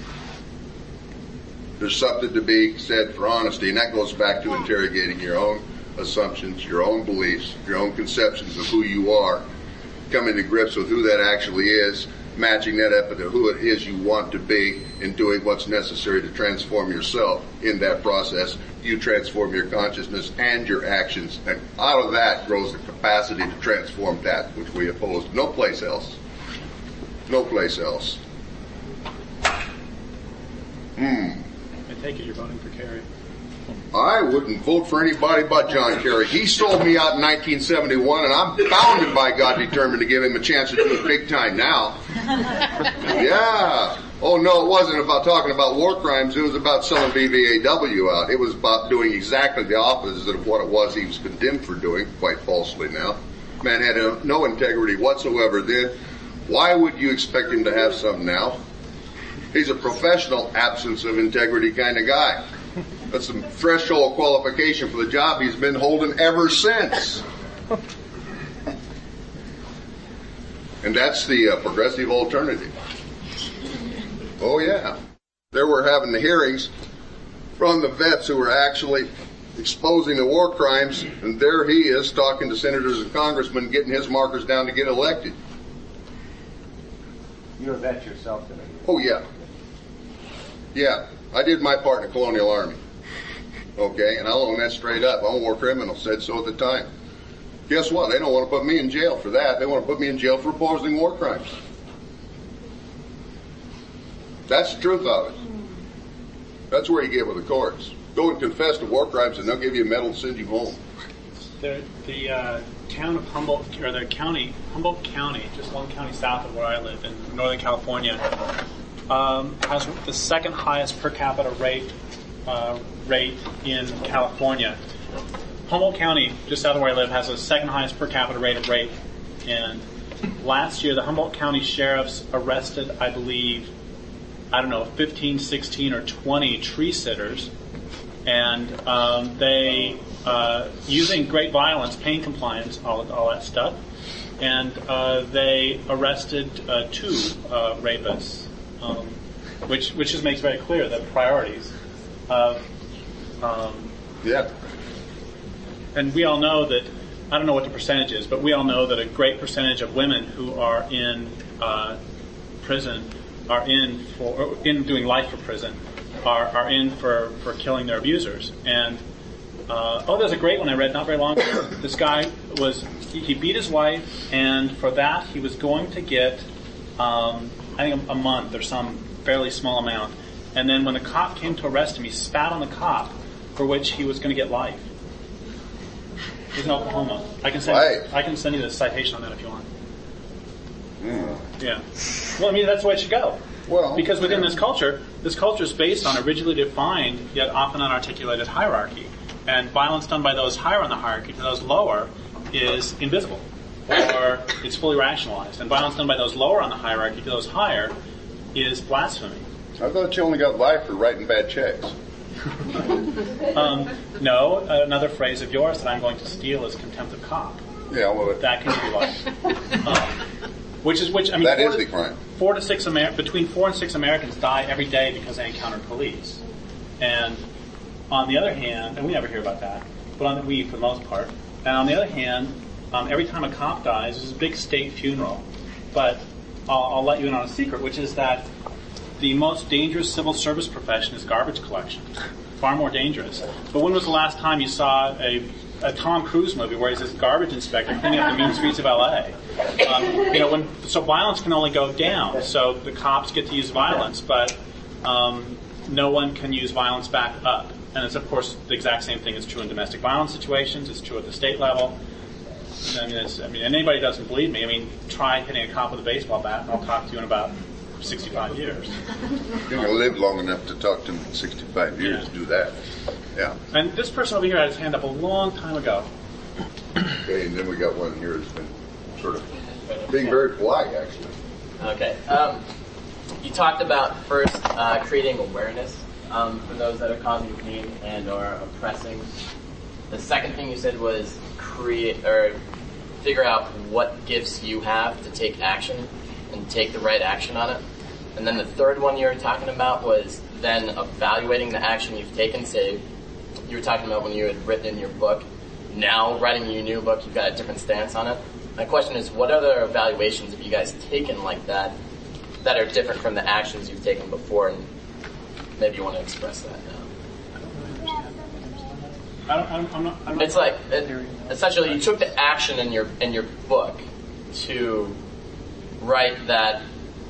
There's something to be said for honesty, and that goes back to interrogating your own assumptions, your own beliefs, your own conceptions of who you are, coming to grips with who that actually is, matching that up to who it is you want to be, and doing what's necessary to transform yourself. In that process, you transform your consciousness and your actions, and out of that grows the capacity to transform that which we oppose. No place else. No place else. Hmm. I take it you're voting for Kerry. I wouldn't vote for anybody but John Kerry. He sold me out in nineteen seventy-one, and I'm bound by God determined to give him a chance to do it big time now. Yeah. Oh, no, it wasn't about talking about war crimes. It was about selling B B A W out. It was about doing exactly the opposite of what it was he was condemned for doing, quite falsely now. Man had no integrity whatsoever then. Why would you expect him to have some now? He's a professional absence of integrity kind of guy. That's the threshold qualification for the job he's been holding ever since. And that's the uh, progressive alternative. Oh, yeah. There we're having the hearings from the vets who were actually exposing the war crimes, and there he is talking to senators and congressmen, getting his markers down to get elected. You're a vet yourself, then. Oh, yeah. Yeah. I did my part in the Colonial Army. Okay, and I'll own that straight up. I'm a war criminal, said so at the time. Guess what? They don't want to put me in jail for that. They want to put me in jail for opposing war crimes. That's the truth of it. That's where you get with the courts. Go and confess to war crimes, and they'll give you a medal and send you home. The, the uh, town of Humboldt, or the county, Humboldt County, just one county south of where I live in Northern California, um, has the second highest per capita rate uh, rate in California. Humboldt County, just south of where I live, has the second highest per capita rate of rape. And last year, the Humboldt County sheriffs arrested, I believe, I don't know, fifteen, sixteen, or twenty tree sitters. And um, they, uh, using great violence, pain compliance, all, all that stuff, and uh, they arrested uh, two uh, rapists, um, which which just makes very clear the priorities of. Um, yeah. And we all know that, I don't know what the percentage is, but we all know that a great percentage of women who are in uh, prison are in for in doing life for prison. Are, are in for, for killing their abusers. And, uh, oh, there's a great one I read not very long ago. This guy was, he, he beat his wife, and for that he was going to get, um, I think a, a month or some fairly small amount. And then when the cop came to arrest him, he spat on the cop, for which he was going to get life. He's in Oklahoma. I can send, right. I can send you the citation on that if you want. Mm. Yeah. Well, I mean, that's the way it should go. Well, because within yeah. this culture, this culture is based on a rigidly defined yet often unarticulated hierarchy. And violence done by those higher on the hierarchy to those lower is invisible, or it's fully rationalized. And violence done by those lower on the hierarchy to those higher is blasphemy. I thought you only got life for writing bad checks. um, no, another phrase of yours that I'm going to steal is contempt of cop. Yeah, well, that can be life. Um, Which is which? I mean, that is to, the crime. Four to six Amer- between four and six Americans die every day because they encounter police. And on the other hand, and we never hear about that, but on the, we for the most part. And on the other hand, um, every time a cop dies, there's a big state funeral. But I'll, I'll let you in on a secret, which is that the most dangerous civil service profession is garbage collection. Far more dangerous. But when was the last time you saw a a Tom Cruise movie where he's this garbage inspector cleaning up the mean streets of L A? Um, you know, when so violence can only go down. So the cops get to use violence, but um, no one can use violence back up. And it's of course the exact same thing is true in domestic violence situations. It's true at the state level. I mean, it's, I mean, and anybody doesn't believe me. I mean, try hitting a cop with a baseball bat, and I'll talk to you in about sixty-five years. You're going to live long enough to talk to him in sixty-five years. Yeah. Do that. Yeah. And this person over here had his hand up a long time ago. Okay, and then we got one here that's been sort of being very polite, actually. Okay. Um, you talked about first uh, creating awareness um, for those that are causing pain and or oppressing. The second thing you said was create or figure out what gifts you have to take action and take the right action on it. And then the third one you were talking about was then evaluating the action you've taken. Say, you were talking about when you had written in your book. Now, writing your new book, you've got a different stance on it. My question is, what other evaluations have you guys taken like that that are different from the actions you've taken before? And maybe you want to express that now. I don't, I'm, I'm not, I'm not it's like, it, essentially, you took the action in your in your book to write that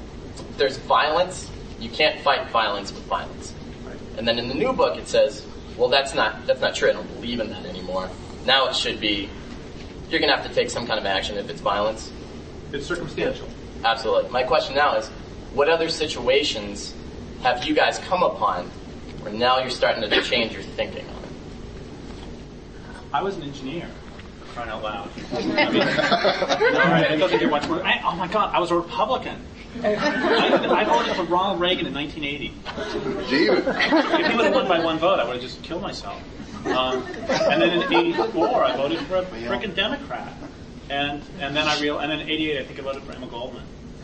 there's violence. You can't fight violence with violence. And then in the new book, it says, well, that's not that's not true. I don't believe in that anymore. Now it should be, you're going to have to take some kind of action if it's violence. It's circumstantial. Absolutely. My question now is, what other situations have you guys come upon where now you're starting to change your thinking on it? I was an engineer, for crying out loud. I mean, no, it doesn't get much more. I, oh my God, I was a Republican. I, I voted for Ronald Reagan in nineteen eighty. If he would have won by one vote, I would have just killed myself. Um, and then in eighty-four, I voted for a frickin' Democrat. And and then I real and then in eighty-eight, I think I voted for Emma Goldman.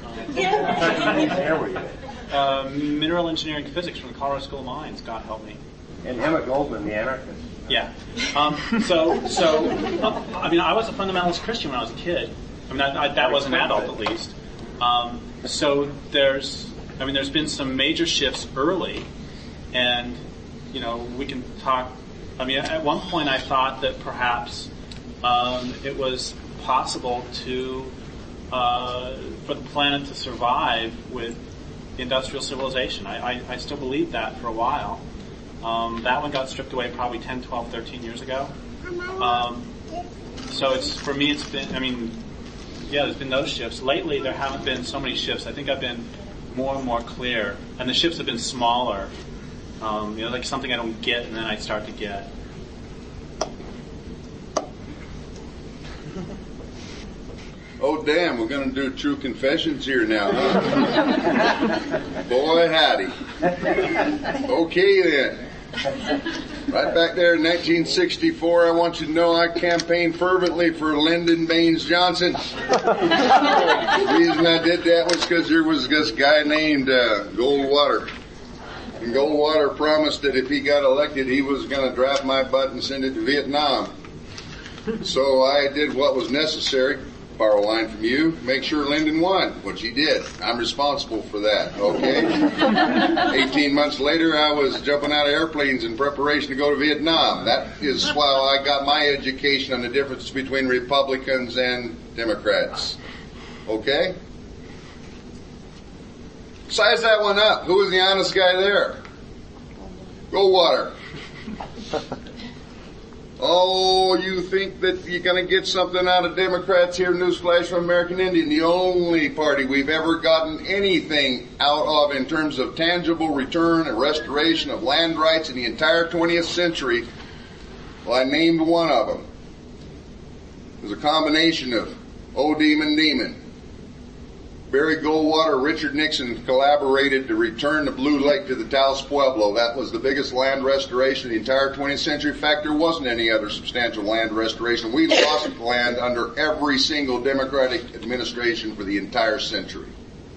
Um, uh, mineral engineering physics from the Colorado School of Mines. God help me. And Emma Goldman, the anarchist. Yeah. Um, so so uh, I mean, I was a fundamentalist Christian when I was a kid. I mean, that, I, that was an adult at least. Um, so there's, I mean, there's been some major shifts early, and you know, we can talk. I mean, at one point, I thought that perhaps um, it was possible to uh, for the planet to survive with industrial civilization. I, I, I still believed that for a while. Um, that one got stripped away probably ten, twelve, thirteen years ago. Um, so it's for me, it's been. I mean. Yeah, there's been those shifts. Lately, there haven't been so many shifts. I think I've been more and more clear. And the shifts have been smaller. Um, you know, like something I don't get and then I start to get. Oh, damn, we're going to do true confessions here now, huh? Boy, howdy. Okay, then. Right back there in nineteen sixty-four, I want you to know I campaigned fervently for Lyndon Baines Johnson. The reason I did that was because there was this guy named uh, Goldwater. And Goldwater promised that if he got elected, he was going to draft my butt and send it to Vietnam. So I did what was necessary. Borrow a line from you, make sure Lyndon won, which he did. I'm responsible for that, okay? eighteen months later, I was jumping out of airplanes in preparation to go to Vietnam. That is why I got my education on the difference between Republicans and Democrats. Okay? Size that one up. Who was the honest guy there? Goldwater. Oh, you think that you're going to get something out of Democrats here? Newsflash from American Indian. The only party we've ever gotten anything out of in terms of tangible return and restoration of land rights in the entire twentieth century. Well, I named one of them. It was a combination of O Demon Demon. Barry Goldwater, Richard Nixon collaborated to return the Blue Lake to the Taos Pueblo. That was the biggest land restoration of the entire twentieth century. In fact, there wasn't any other substantial land restoration. We lost land under every single Democratic administration for the entire century.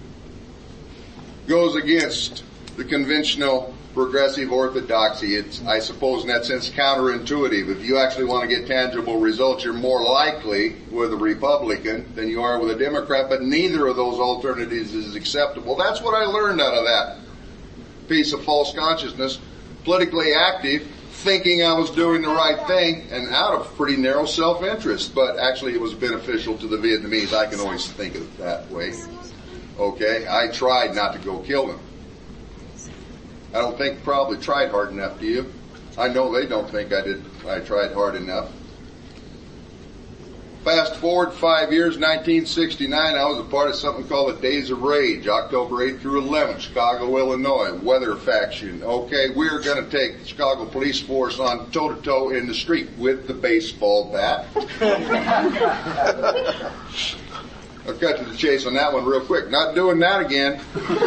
Goes against the conventional progressive orthodoxy. It's, I suppose, in that sense, counterintuitive. If you actually want to get tangible results, you're more likely with a Republican than you are with a Democrat, but neither of those alternatives is acceptable. That's what I learned out of that piece of false consciousness. Politically active, thinking I was doing the right thing, and out of pretty narrow self-interest, but actually it was beneficial to the Vietnamese. I can always think of it that way. Okay, I tried not to go kill them. I don't think probably tried hard enough, do you? I know they don't think I did. I tried hard enough. Fast forward five years, nineteen sixty-nine, I was a part of something called the Days of Rage, October eighth through eleventh, Chicago, Illinois, weather faction. Okay, we're going to take the Chicago police force on toe-to-toe in the street with the baseball bat. I'll cut to the chase on that one real quick. Not doing that again.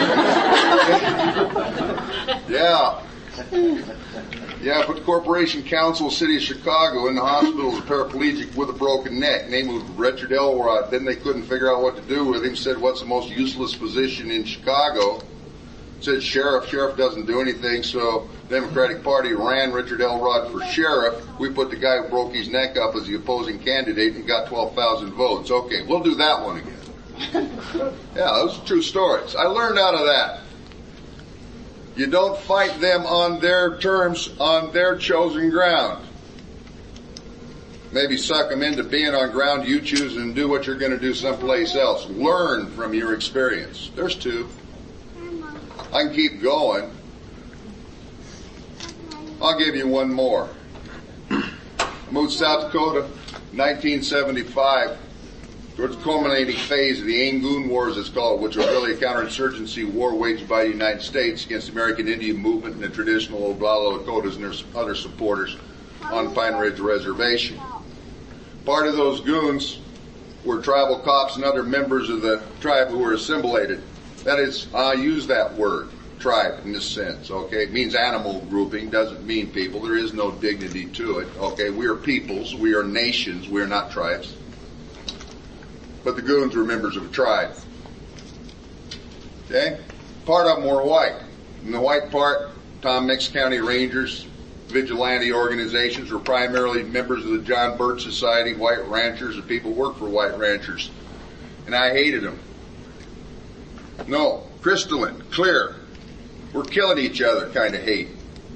Yeah. Yeah, I put the Corporation Council of the City of Chicago in the hospital as a paraplegic with a broken neck. Name was Richard Elrod. Then they couldn't figure out what to do with him. Said, what's the most useless position in Chicago? Said sheriff. Sheriff doesn't do anything, so the Democratic Party ran Richard Elrod for sheriff. We put the guy who broke his neck up as the opposing candidate and got twelve thousand votes. Okay, we'll do that one again. Yeah, those are true stories. I learned out of that. You don't fight them on their terms, on their chosen ground. Maybe suck them into being on ground you choose and do what you're going to do someplace else. Learn from your experience. There's two. I can keep going. I'll give you one more. Moved to South Dakota, nineteen seventy-five, towards the culminating phase of the Angoon Wars, it's called, which was really a counterinsurgency war waged by the United States against the American Indian movement and the traditional Oglala Lakotas and their other supporters on Pine Ridge Reservation. Part of those goons were tribal cops and other members of the tribe who were assimilated. That is, I use that word, tribe, in this sense, okay? It means animal grouping, doesn't mean people. There is no dignity to it, okay? We are peoples, we are nations, we are not tribes. But the goons were members of a tribe. Okay? Part of them were white. In the white part, Tom Mix County Rangers, vigilante organizations were primarily members of the John Birch Society, white ranchers, and people work for white ranchers. And I hated them. No, crystalline, clear, we're killing each other kind of hate.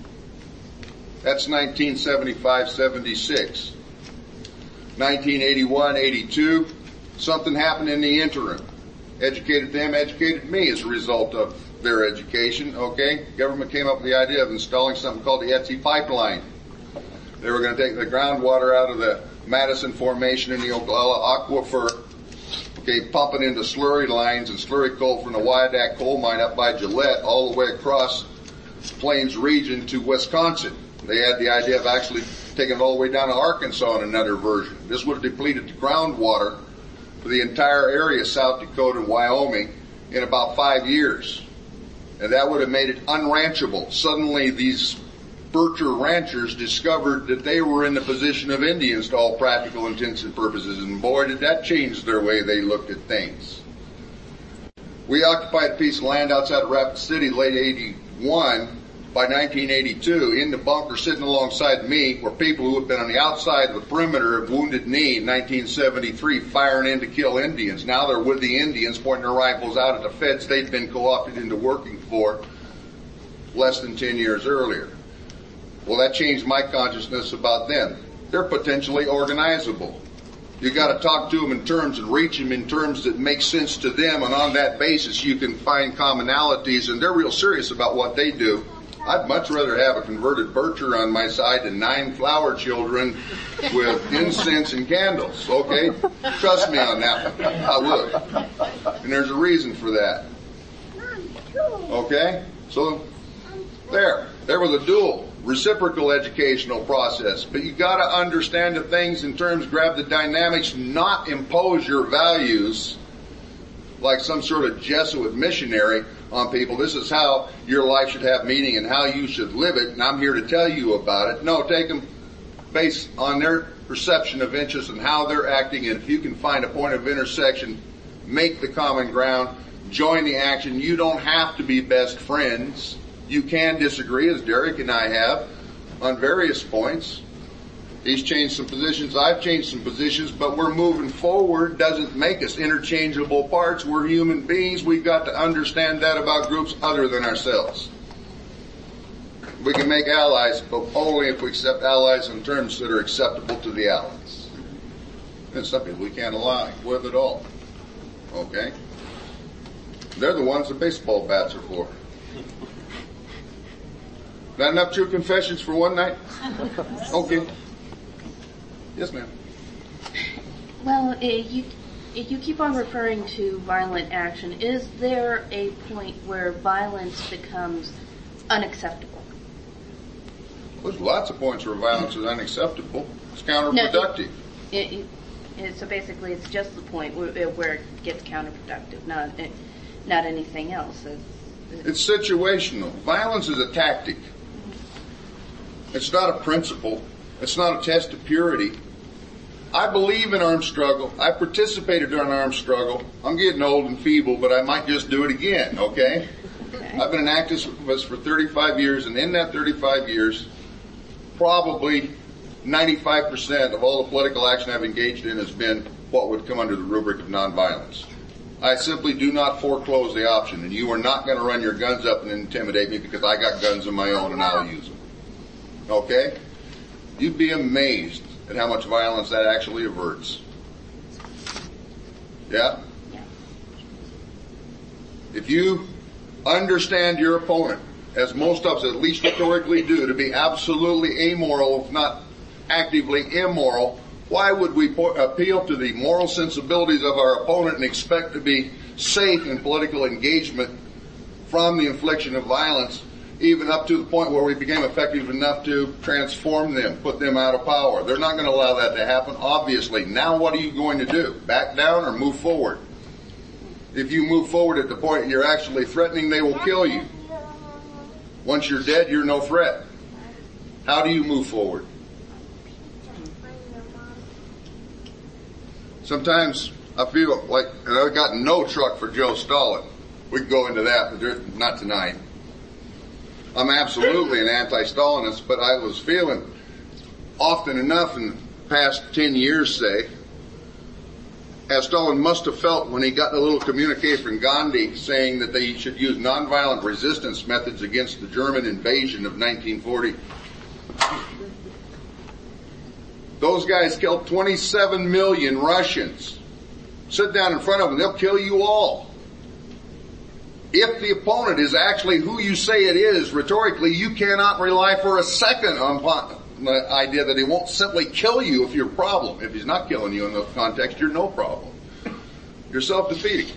That's nineteen seventy-five seventy-six. nineteen eighty-one eighty-two, something happened in the interim. Educated them, educated me as a result of their education, okay? Government came up with the idea of installing something called the Etsy pipeline. They were going to take the groundwater out of the Madison Formation in the Oglala Aquifer, okay, pump it into slurry lines and slurry coal from the Wyandotte coal mine up by Gillette all the way across the Plains region to Wisconsin. They had the idea of actually taking it all the way down to Arkansas in another version. This would have depleted the groundwater for the entire area, South Dakota and Wyoming, in about five years. And that would have made it unranchable. Suddenly these Bircher ranchers discovered that they were in the position of Indians to all practical intents and purposes, and boy, did that change their way they looked at things. We occupied a piece of land outside of Rapid City late eighty-one. By nineteen eighty-two, in the bunker sitting alongside me were people who had been on the outside of the perimeter of Wounded Knee in nineteen seventy-three firing in to kill Indians. Now they're with the Indians pointing their rifles out at the feds they'd been co-opted into working for less than ten years earlier. Well, that changed my consciousness about them. They're potentially organizable. You got to talk to them in terms and reach them in terms that make sense to them, and on that basis you can find commonalities, and they're real serious about what they do. I'd much rather have a converted Bircher on my side than nine flower children with incense and candles, okay? Trust me on that one. I would. And there's a reason for that. Okay? So, there. There was a dual, reciprocal educational process. But you gotta understand the things in terms, grab the dynamics, not impose your values like some sort of Jesuit missionary on people. This is how your life should have meaning and how you should live it, and I'm here to tell you about it. No, take them based on their perception of interest and how they're acting, and if you can find a point of intersection, make the common ground, join the action. You don't have to be best friends. You can disagree, as Derek and I have, on various points. He's changed some positions, I've changed some positions, but we're moving forward. Doesn't make us interchangeable parts. We're human beings. We've got to understand that about groups other than ourselves. We can make allies, but only if we accept allies in terms that are acceptable to the allies. And some people we can't ally with at all. Okay? They're the ones that baseball bats are for. Not enough true confessions for one night? Okay. Yes, ma'am. Well, uh, you you keep on referring to violent action. Is there a point where violence becomes unacceptable? There's lots of points where violence is unacceptable. It's counterproductive. No, it, it, it, so basically, it's just the point where, where it gets counterproductive, not not anything else. It's, it's situational. Violence is a tactic. It's not a principle. It's not a test of purity. I believe in armed struggle. I participated in armed struggle. I'm getting old and feeble, but I might just do it again, okay? okay. I've been an activist for thirty-five years, and in that thirty-five years, probably ninety-five percent of all the political action I've engaged in has been what would come under the rubric of nonviolence. I simply do not foreclose the option, and you are not going to run your guns up and intimidate me because I got guns of my own and I'll use them. Okay? You'd be amazed at how much violence that actually averts. Yeah? Yeah. If you understand your opponent as most of us at least rhetorically do, to be absolutely amoral, if not actively immoral, why would we po- appeal to the moral sensibilities of our opponent and expect to be safe in political engagement from the infliction of violence, even up to the point where we became effective enough to transform them, put them out of power? They're not going to allow that to happen, obviously. Now what are you going to do? Back down or move forward? If you move forward at the point you're actually threatening, they will kill you. Once you're dead, you're no threat. How do you move forward? Sometimes I feel like, and I've got no truck for Joe Stalin. We can go into that, but there's, not tonight. I'm absolutely an anti-Stalinist, but I was feeling often enough in the past ten years, say, as Stalin must have felt when he got a little communique from Gandhi saying that they should use nonviolent resistance methods against the German invasion of nineteen forty. Those guys killed twenty-seven million Russians. Sit down in front of them, they'll kill you all. If the opponent is actually who you say it is, rhetorically, you cannot rely for a second on the idea that he won't simply kill you if you're a problem. If he's not killing you in the context, you're no problem. You're self-defeating.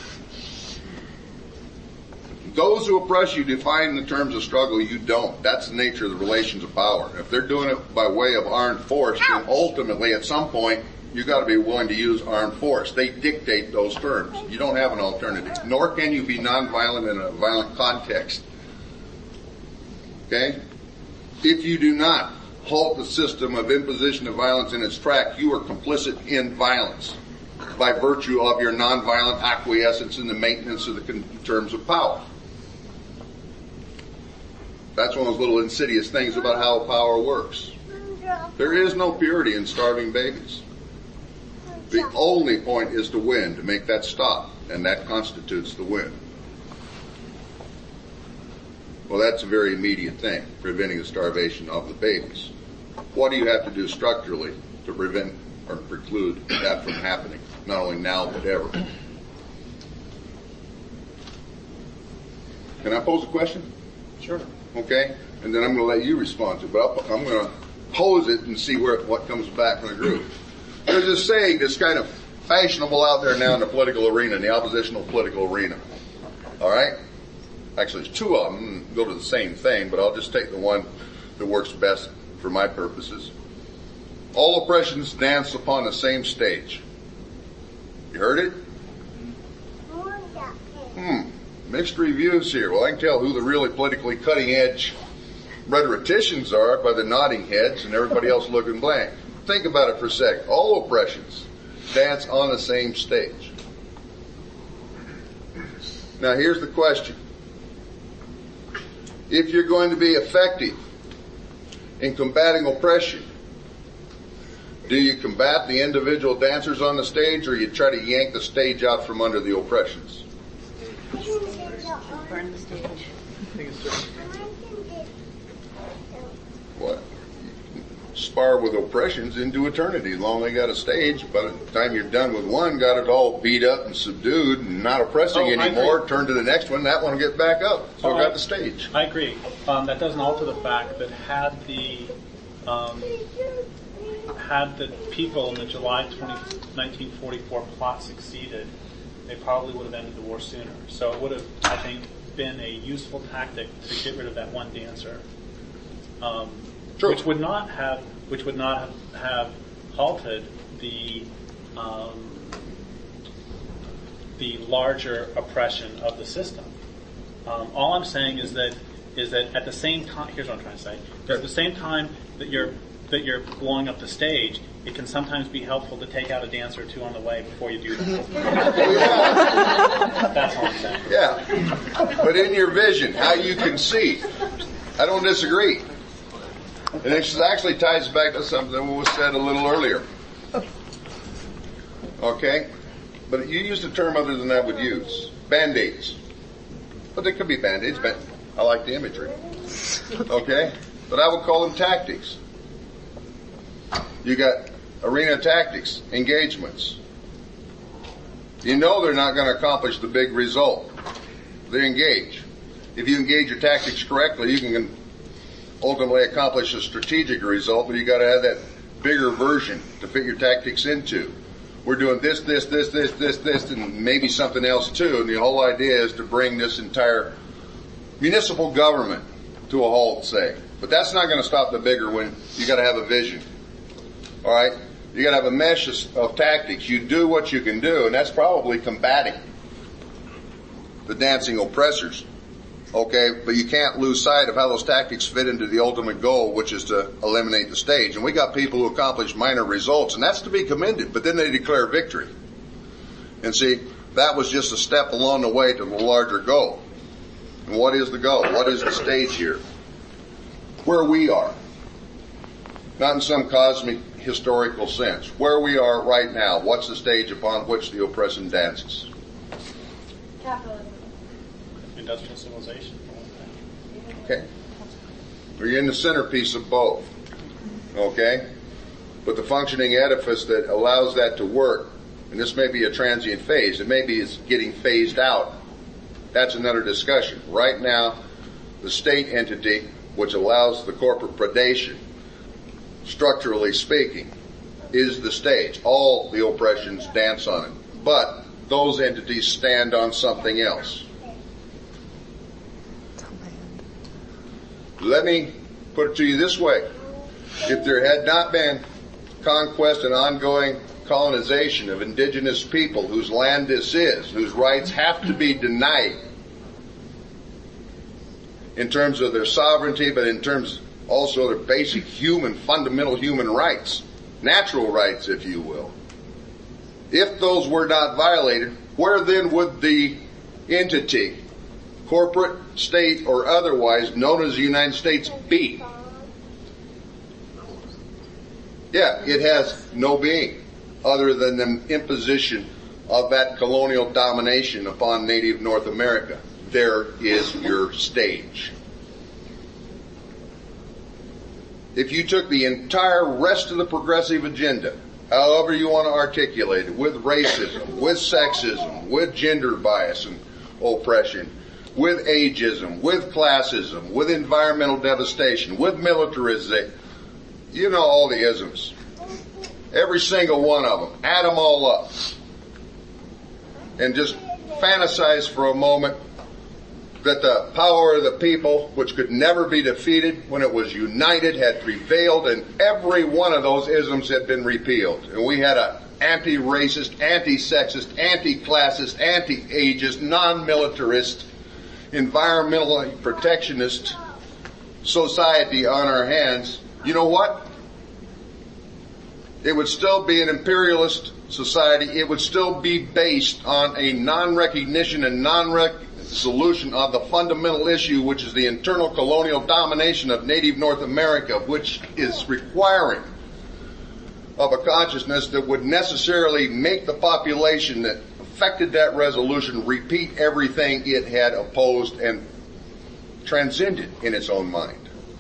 Those who oppress you define the terms of struggle. You don't. That's the nature of the relations of power. If they're doing it by way of armed force, then ultimately at some point you got to be willing to use armed force. They dictate those terms. You don't have an alternative. Nor can you be nonviolent in a violent context. Okay? If you do not halt the system of imposition of violence in its track, you are complicit in violence by virtue of your nonviolent acquiescence in the maintenance of the con- terms of power. That's one of those little insidious things about how power works. There is no purity in starving babies. The only point is to win, to make that stop, and that constitutes the win. Well, that's a very immediate thing, preventing the starvation of the babies. What do you have to do structurally to prevent or preclude that from happening? Not only now, but ever. Can I pose a question? Sure. Okay? And then I'm going to let you respond to it, but I'll, I'm going to pose it and see where what comes back from the group. There's this saying that's kind of fashionable out there now in the political arena, in the oppositional political arena. All right? Actually, there's two of them go to the same thing, but I'll just take the one that works best for my purposes. All oppressions dance upon the same stage. You heard it? Hmm. Mixed reviews here. Well, I can tell who the really politically cutting-edge rhetoricians are by the nodding heads and everybody else looking blank. Think about it for a sec. All oppressions dance on the same stage. Now, here's the question. If you're going to be effective in combating oppression, do you combat the individual dancers on the stage, or you try to yank the stage out from under the oppressions? Burn the stage. What? Spar with oppressions into eternity. As long as they got a stage, by the time you're done with one, got it all beat up and subdued and not oppressing oh, anymore, turn to the next one, that one will get back up. So oh, got the stage. I agree. Um, that doesn't alter the fact that had the um, had the people in the July twentieth, nineteen forty-four plot succeeded, they probably would have ended the war sooner. So it would have, I think, been a useful tactic to get rid of that one dancer. Um, True. Which would not have, which would not have, have halted the um, the larger oppression of the system. Um, all I'm saying is that is that at the same time, here's what I'm trying to say: at the same time that you're that you're blowing up the stage, it can sometimes be helpful to take out a dance or two on the way before you do that. That's all I'm saying. Yeah, but in your vision, how you conceive, I don't disagree. And it actually ties back to something that was said a little earlier. Okay? But you used a term other than I would use. Band-aids. But they could be band-aids. But I like the imagery. Okay? But I would call them tactics. You got arena tactics, engagements. You know they're not going to accomplish the big result. They engage. if you engage your tactics correctly, you can ultimately accomplish a strategic result, but you got to have that bigger version to fit your tactics into. We're doing this, this, this, this, this, this, and maybe something else too, and the whole idea is to bring this entire municipal government to a halt, say. But that's not going to stop the bigger one. You got to have a vision. All right? You got to have a mesh of, of tactics. You do what you can do, and that's probably combating the dancing oppressors. Okay? But you can't lose sight of how those tactics fit into the ultimate goal, which is to eliminate the stage. And we got people who accomplish minor results, and that's to be commended, but then they declare victory. And see, that was just a step along the way to the larger goal. And what is the goal? What is the stage here? Where we are. Not in some cosmic historical sense. Where we are right now. What's the stage upon which the oppression dances? Capitalism. Industrial civilization. Okay. We're in the centerpiece of both. Okay? But the functioning edifice that allows that to work, and this may be a transient phase, it may be it's getting phased out. That's another discussion. Right now, the state entity, which allows the corporate predation, structurally speaking, is the stage. All the oppressions dance on it. But those entities stand on something else. Let me put it to you this way. If there had not been conquest and ongoing colonization of indigenous people whose land this is, whose rights have to be denied in terms of their sovereignty, but in terms also of their basic human, fundamental human rights, natural rights, if you will. If those were not violated, where then would the entity, corporate, state, or otherwise, known as the United States be? Yeah, it has no being other than the imposition of that colonial domination upon native North America. There is your stage. If you took the entire rest of the progressive agenda, however you want to articulate it, with racism, with sexism, with gender bias and oppression, with ageism, with classism, with environmental devastation, with militarization, you know all the isms. Every single one of them. Add them all up. And just fantasize for a moment that the power of the people, which could never be defeated when it was united, had prevailed, and every one of those isms had been repealed. And we had an anti-racist, anti-sexist, anti-classist, anti-ageist, non-militarist, environmentally protectionist society on our hands. You know what? It would still be an imperialist society. It would still be based on a non-recognition and non-resolution of the fundamental issue, which is the internal colonial domination of native North America, which is requiring of a consciousness that would necessarily make the population that affected that resolution repeat everything it had opposed and transcended in its own mind.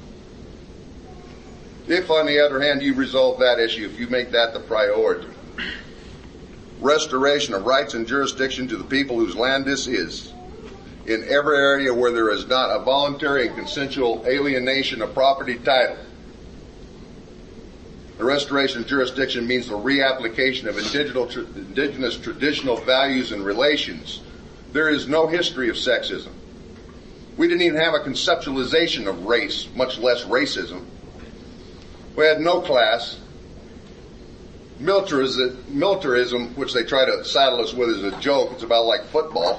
If, on the other hand, you resolve that issue, if you make that the priority, restoration of rights and jurisdiction to the people whose land this is, in every area where there is not a voluntary and consensual alienation of property title. The restoration of jurisdiction means the reapplication of indigenous traditional values and relations. There is no history of sexism. We didn't even have a conceptualization of race, much less racism. We had no class. Militarism, militarism, which they try to saddle us with as a joke, it's about like football.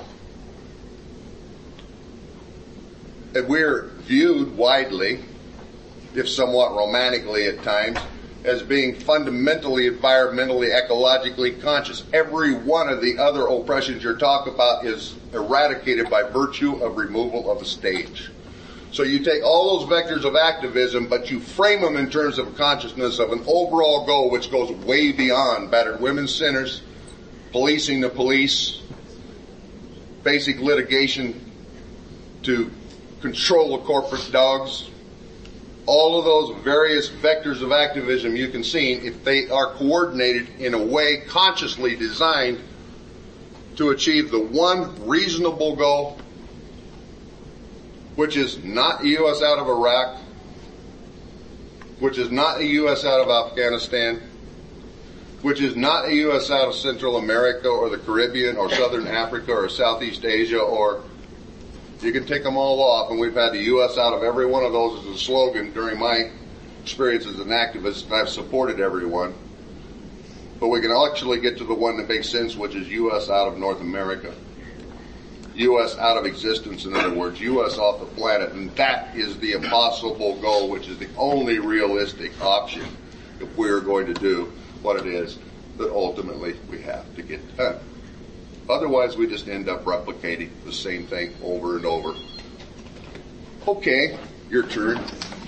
And we're viewed widely, if somewhat romantically at times, as being fundamentally, environmentally, ecologically conscious. Every one of the other oppressions you're talking about is eradicated by virtue of removal of the stage. So you take all those vectors of activism, but you frame them in terms of a consciousness of an overall goal which goes way beyond battered women sinners, policing the police, basic litigation to control the corporate dogs. All of those various vectors of activism you can see, if they are coordinated in a way consciously designed to achieve the one reasonable goal, which is not the U S out of Iraq, which is not the U S out of Afghanistan, which is not the U S out of Central America or the Caribbean or Southern Africa or Southeast Asia, or you can take them all off, and we've had the U S out of every one of those as a slogan during my experience as an activist, and I've supported everyone. But we can actually get to the one that makes sense, which is U S out of North America. U S out of existence, in other words, U S off the planet, and that is the impossible goal, which is the only realistic option if we're going to do what it is that ultimately we have to get done. Otherwise, we just end up replicating the same thing over and over. Okay, your turn.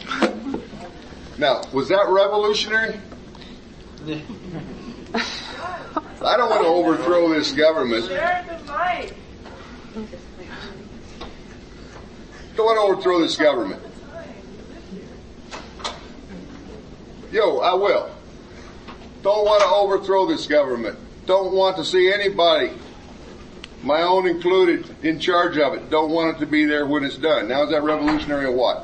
Now, was that revolutionary? I don't want to overthrow this government. Don't want to overthrow this government. Yo, I will. Don't want to overthrow this government. Don't want to see anybody, my own included, in charge of it. Don't want it to be there when it's done. Now, is that revolutionary or what?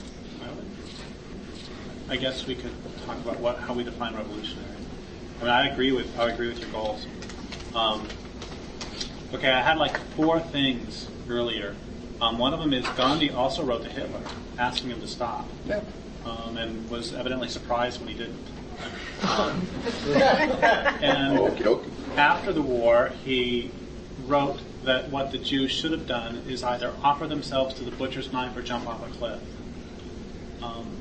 I guess we could talk about what how we define revolutionary. I mean, I agree with I agree with your goals. Um, okay, I had like four things earlier. Um, one of them is Gandhi also wrote to Hitler asking him to stop, yeah. um, and was evidently surprised when he didn't. Um, and okay, okay. After the war, he wrote that what the Jews should have done is either offer themselves to the butcher's knife or jump off a cliff. Um,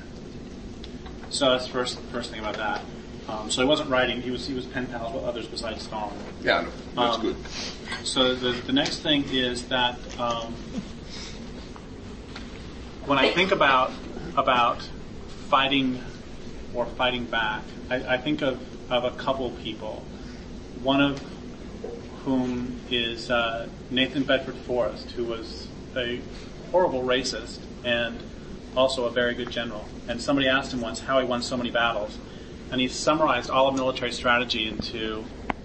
so that's the first first thing about that. Um, so he wasn't writing; he was he was pen pals with others besides Stalin. Yeah, no, that's um, good. So the the next thing is that um, when I think about about fighting or fighting back, I, I think of, of a couple people. One of whom is uh, Nathan Bedford Forrest, who was a horrible racist and also a very good general. And somebody asked him once how he won so many battles, and he summarized all of military strategy into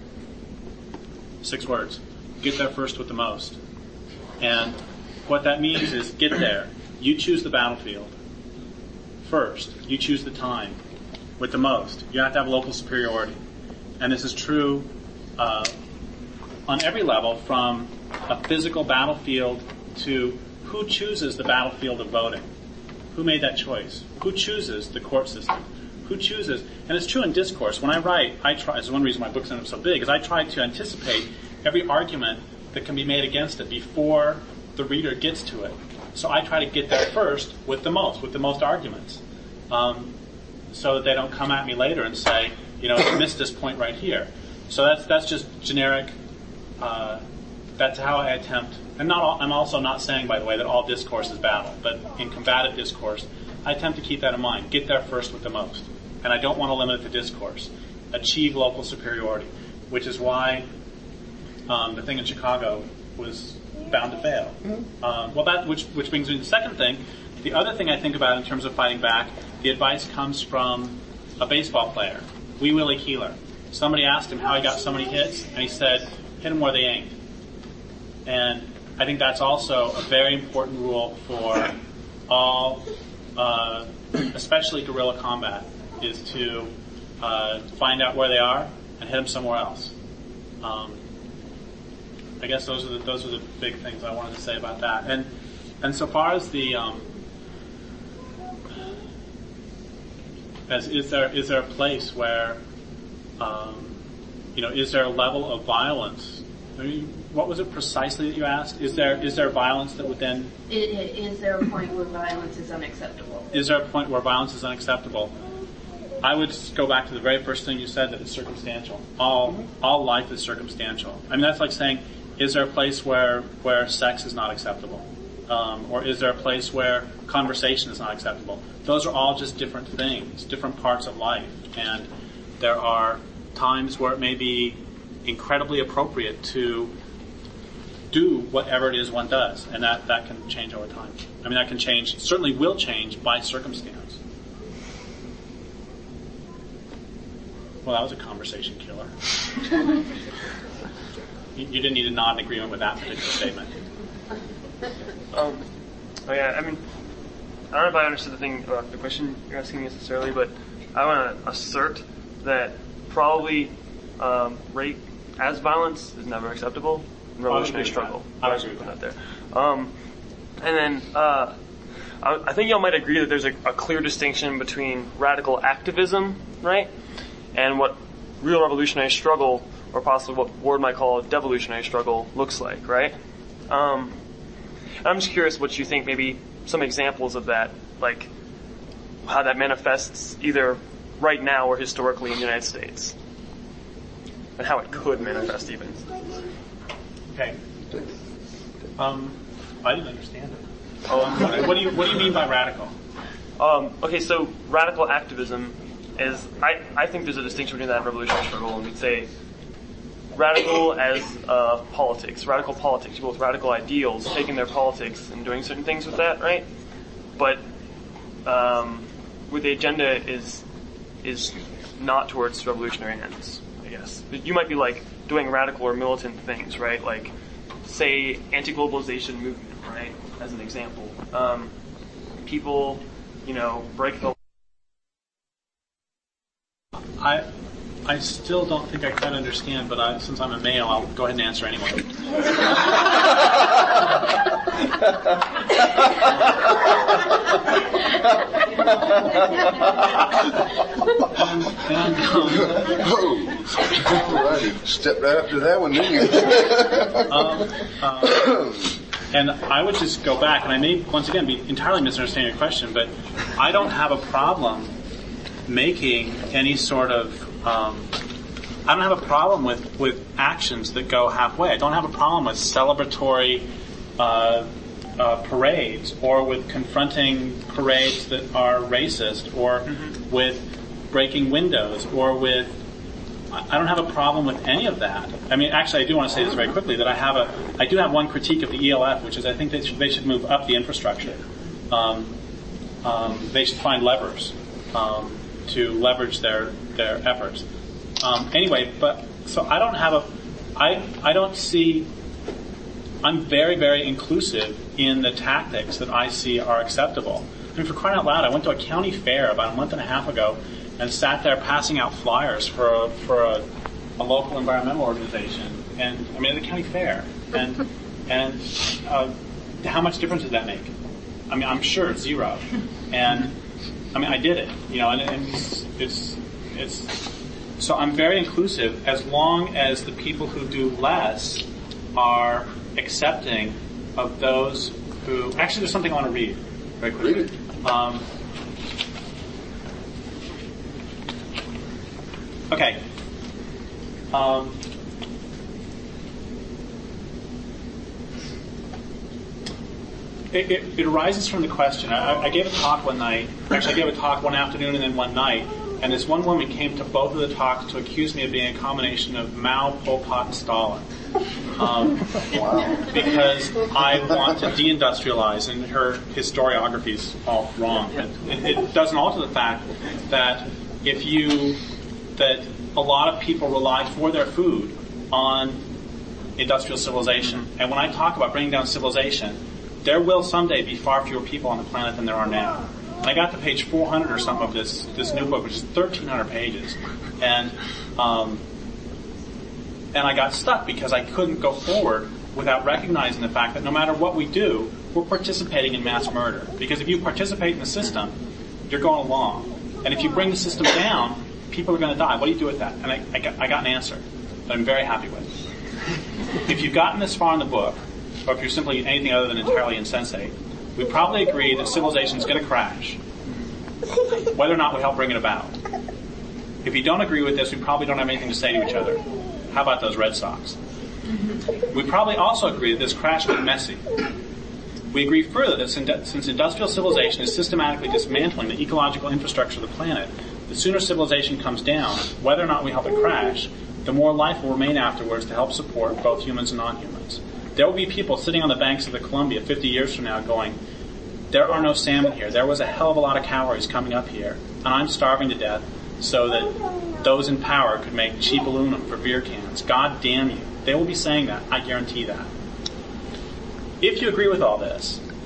six words: get there first with the most. And what that means is get there. You choose the battlefield first. You choose the time with the most. You have to have local superiority. And this is true uh, on every level, from a physical battlefield to who chooses the battlefield of voting. Who made that choice? Who chooses the court system? Who chooses? And it's true in discourse. When I write, I try, it's one reason my books end up so big, is I try to anticipate every argument that can be made against it before the reader gets to it. So I try to get there first with the most, with the most arguments. Um, so that they don't come at me later and say, you know, you missed this point right here. So that's that's just generic. Uh, that's how I attempt. And not all, I'm also not saying, by the way, that all discourse is battle. But in combative discourse, I attempt to keep that in mind. Get there first with the most. And I don't want to limit it to discourse. Achieve local superiority, which is why um, the thing in Chicago was bound to fail. Mm-hmm. Um, well, that which which brings me to the second thing. The other thing I think about in terms of fighting back, the advice comes from a baseball player, Wee Willie Keeler. Somebody asked him how he got so many hits, and he said, hit them where they aimed. And I think that's also a very important rule for all, uh, especially guerrilla combat, is to uh, find out where they are and hit them somewhere else. Um, I guess those are the, those are the big things I wanted to say about that. And and so far as the um, as is there is there a place where um, you know is there a level of violence? I mean, what was it precisely that you asked? Is there is there violence that would then? Is there a point where violence is unacceptable? Is there a point where violence is unacceptable? I would just go back to the very first thing you said, that it's circumstantial. All mm-hmm. all life is circumstantial. I mean, that's like saying, is there a place where where sex is not acceptable? Um, or is there a place where conversation is not acceptable? Those are all just different things, different parts of life. And there are times where it may be incredibly appropriate to do whatever it is one does. And that, that can change over time. I mean, that can change, certainly will change by circumstance. Well, that was a conversation killer. you, you didn't need to nod in agreement with that particular statement. Um, Oh yeah, I mean, I don't know if I understood the thing about the question you're asking necessarily, but I want to assert that probably um, rape as violence is never acceptable in revolutionary struggle. I agree with that there. Um, and then uh, I, I think y'all might agree that there's a, a clear distinction between radical activism, right, and what real revolutionary struggle, or possibly what Ward might call a devolutionary struggle, looks like, right? Um, I'm just curious what you think, maybe some examples of that, like how that manifests either right now or historically in the United States, and how it could manifest even. Okay. Um, I didn't understand it. Oh, what do you what do you mean by radical? Um, okay, so radical activism is, I, I think there's a distinction between that and revolutionary struggle, and we'd say radical as uh, politics, radical politics, people with radical ideals, taking their politics and doing certain things with that, right? But um, where the agenda is is not towards revolutionary ends, I guess. You might be like doing radical or militant things, right? Like, say, anti-globalization movement, right? As an example, um, people, you know, break the. I. I still don't think I quite understand, but I, since I'm a male, I'll go ahead and answer anyway. and, and, um, oh, all right. Step right after that one, didn't you? um, um, and I would just go back, and I may, once again, be entirely misunderstanding your question, but I don't have a problem making any sort of Um, I don't have a problem with, with actions that go halfway. I don't have a problem with celebratory uh, uh, parades, or with confronting parades that are racist, or mm-hmm. with breaking windows, or with. I don't have a problem with any of that. I mean, actually, I do want to say this very quickly, that I have a, I do have one critique of the E L F, which is I think they should, they should move up the infrastructure. Um, um, they should find levers um, to leverage their their efforts. Um, anyway, but so I don't have a, I I don't see. I'm very very inclusive in the tactics that I see are acceptable. I mean, for crying out loud, I went to a county fair about a month and a half ago and sat there passing out flyers for a, for a, a local environmental organization, and I mean at the county fair, and and uh, how much difference did that make? I mean, I'm sure it's zero, and I mean I did it, you know, and, and it's. it's It's, so I'm very inclusive as long as the people who do less are accepting of those who... Actually, there's something I want to read very quickly. Read it. Um, okay. Um, it, it, it arises from the question. I, I gave a talk one night. Actually, I gave a talk one afternoon and then one night. And this one woman came to both of the talks to accuse me of being a combination of Mao, Pol Pot, and Stalin. Um, wow. Because I want to deindustrialize, and her historiography is all wrong. It, it doesn't alter the fact that if you, that a lot of people rely for their food on industrial civilization. And when I talk about bringing down civilization, there will someday be far fewer people on the planet than there are now. And I got to page four hundred or something of this this new book, which is thirteen hundred pages, and um, and I got stuck because I couldn't go forward without recognizing the fact that no matter what we do, we're participating in mass murder. Because if you participate in the system, you're going along, and if you bring the system down, people are going to die. What do you do with that? And I, I, got, I got an answer that I'm very happy with. If you've gotten this far in the book, or if you're simply anything other than entirely insensate, we probably agree that civilization is going to crash, whether or not we help bring it about. If you don't agree with this, we probably don't have anything to say to each other. How about those Red Sox? We probably also agree that this crash will be messy. We agree further that since industrial civilization is systematically dismantling the ecological infrastructure of the planet, the sooner civilization comes down, whether or not we help it crash, the more life will remain afterwards to help support both humans and non-humans. There will be people sitting on the banks of the Columbia fifty years from now going, there are no salmon here. There was a hell of a lot of calories coming up here, and I'm starving to death so that those in power could make cheap aluminum for beer cans. God damn you. They will be saying that. I guarantee that. If you agree with all this,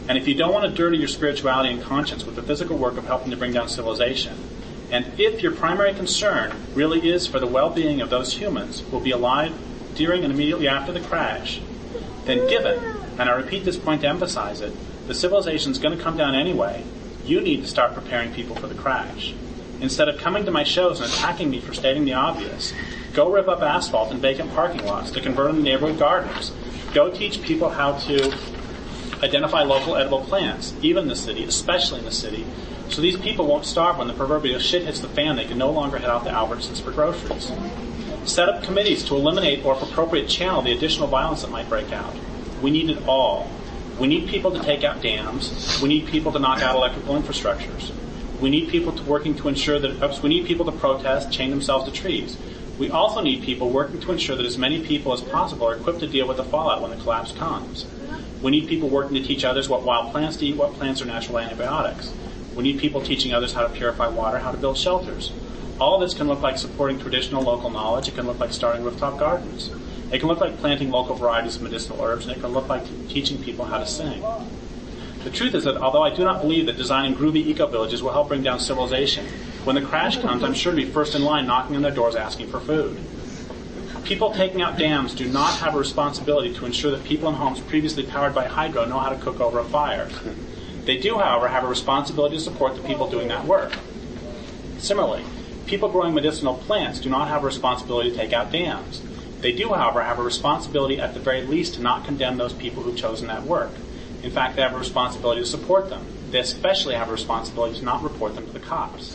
And if you don't want to dirty your spirituality and conscience with the physical work of helping to bring down civilization, and if your primary concern really is for the well-being of those humans who will be alive during and immediately after the crash, then given, and I repeat this point to emphasize it, the civilization's going to come down anyway, you need to start preparing people for the crash. Instead of coming to my shows and attacking me for stating the obvious, go rip up asphalt and vacant parking lots to convert them to neighborhood gardens. Go teach people how to identify local edible plants, even in the city, especially in the city, so these people won't starve when the proverbial shit hits the fan. They can no longer head out to Albertsons for groceries. Set up committees to eliminate or, if appropriate, channel the additional violence that might break out. We need it all. We need people to take out dams. We need people to knock out electrical infrastructures. We need people to working to ensure that oops, we need people to protest, chain themselves to trees. We also need people working to ensure that as many people as possible are equipped to deal with the fallout when the collapse comes. We need people working to teach others what wild plants to eat, what plants are natural antibiotics. We need people teaching others how to purify water, how to build shelters. All of this can look like supporting traditional local knowledge. It can look like starting rooftop gardens. It can look like planting local varieties of medicinal herbs, and it can look like teaching people how to sing. The truth is that although I do not believe that designing groovy eco-villages will help bring down civilization, when the crash comes, I'm sure to be first in line knocking on their doors asking for food. People taking out dams do not have a responsibility to ensure that people in homes previously powered by hydro know how to cook over a fire. They do, however, have a responsibility to support the people doing that work. Similarly, people growing medicinal plants do not have a responsibility to take out dams. They do, however, have a responsibility at the very least to not condemn those people who've chosen that work. In fact, they have a responsibility to support them. They especially have a responsibility to not report them to the cops.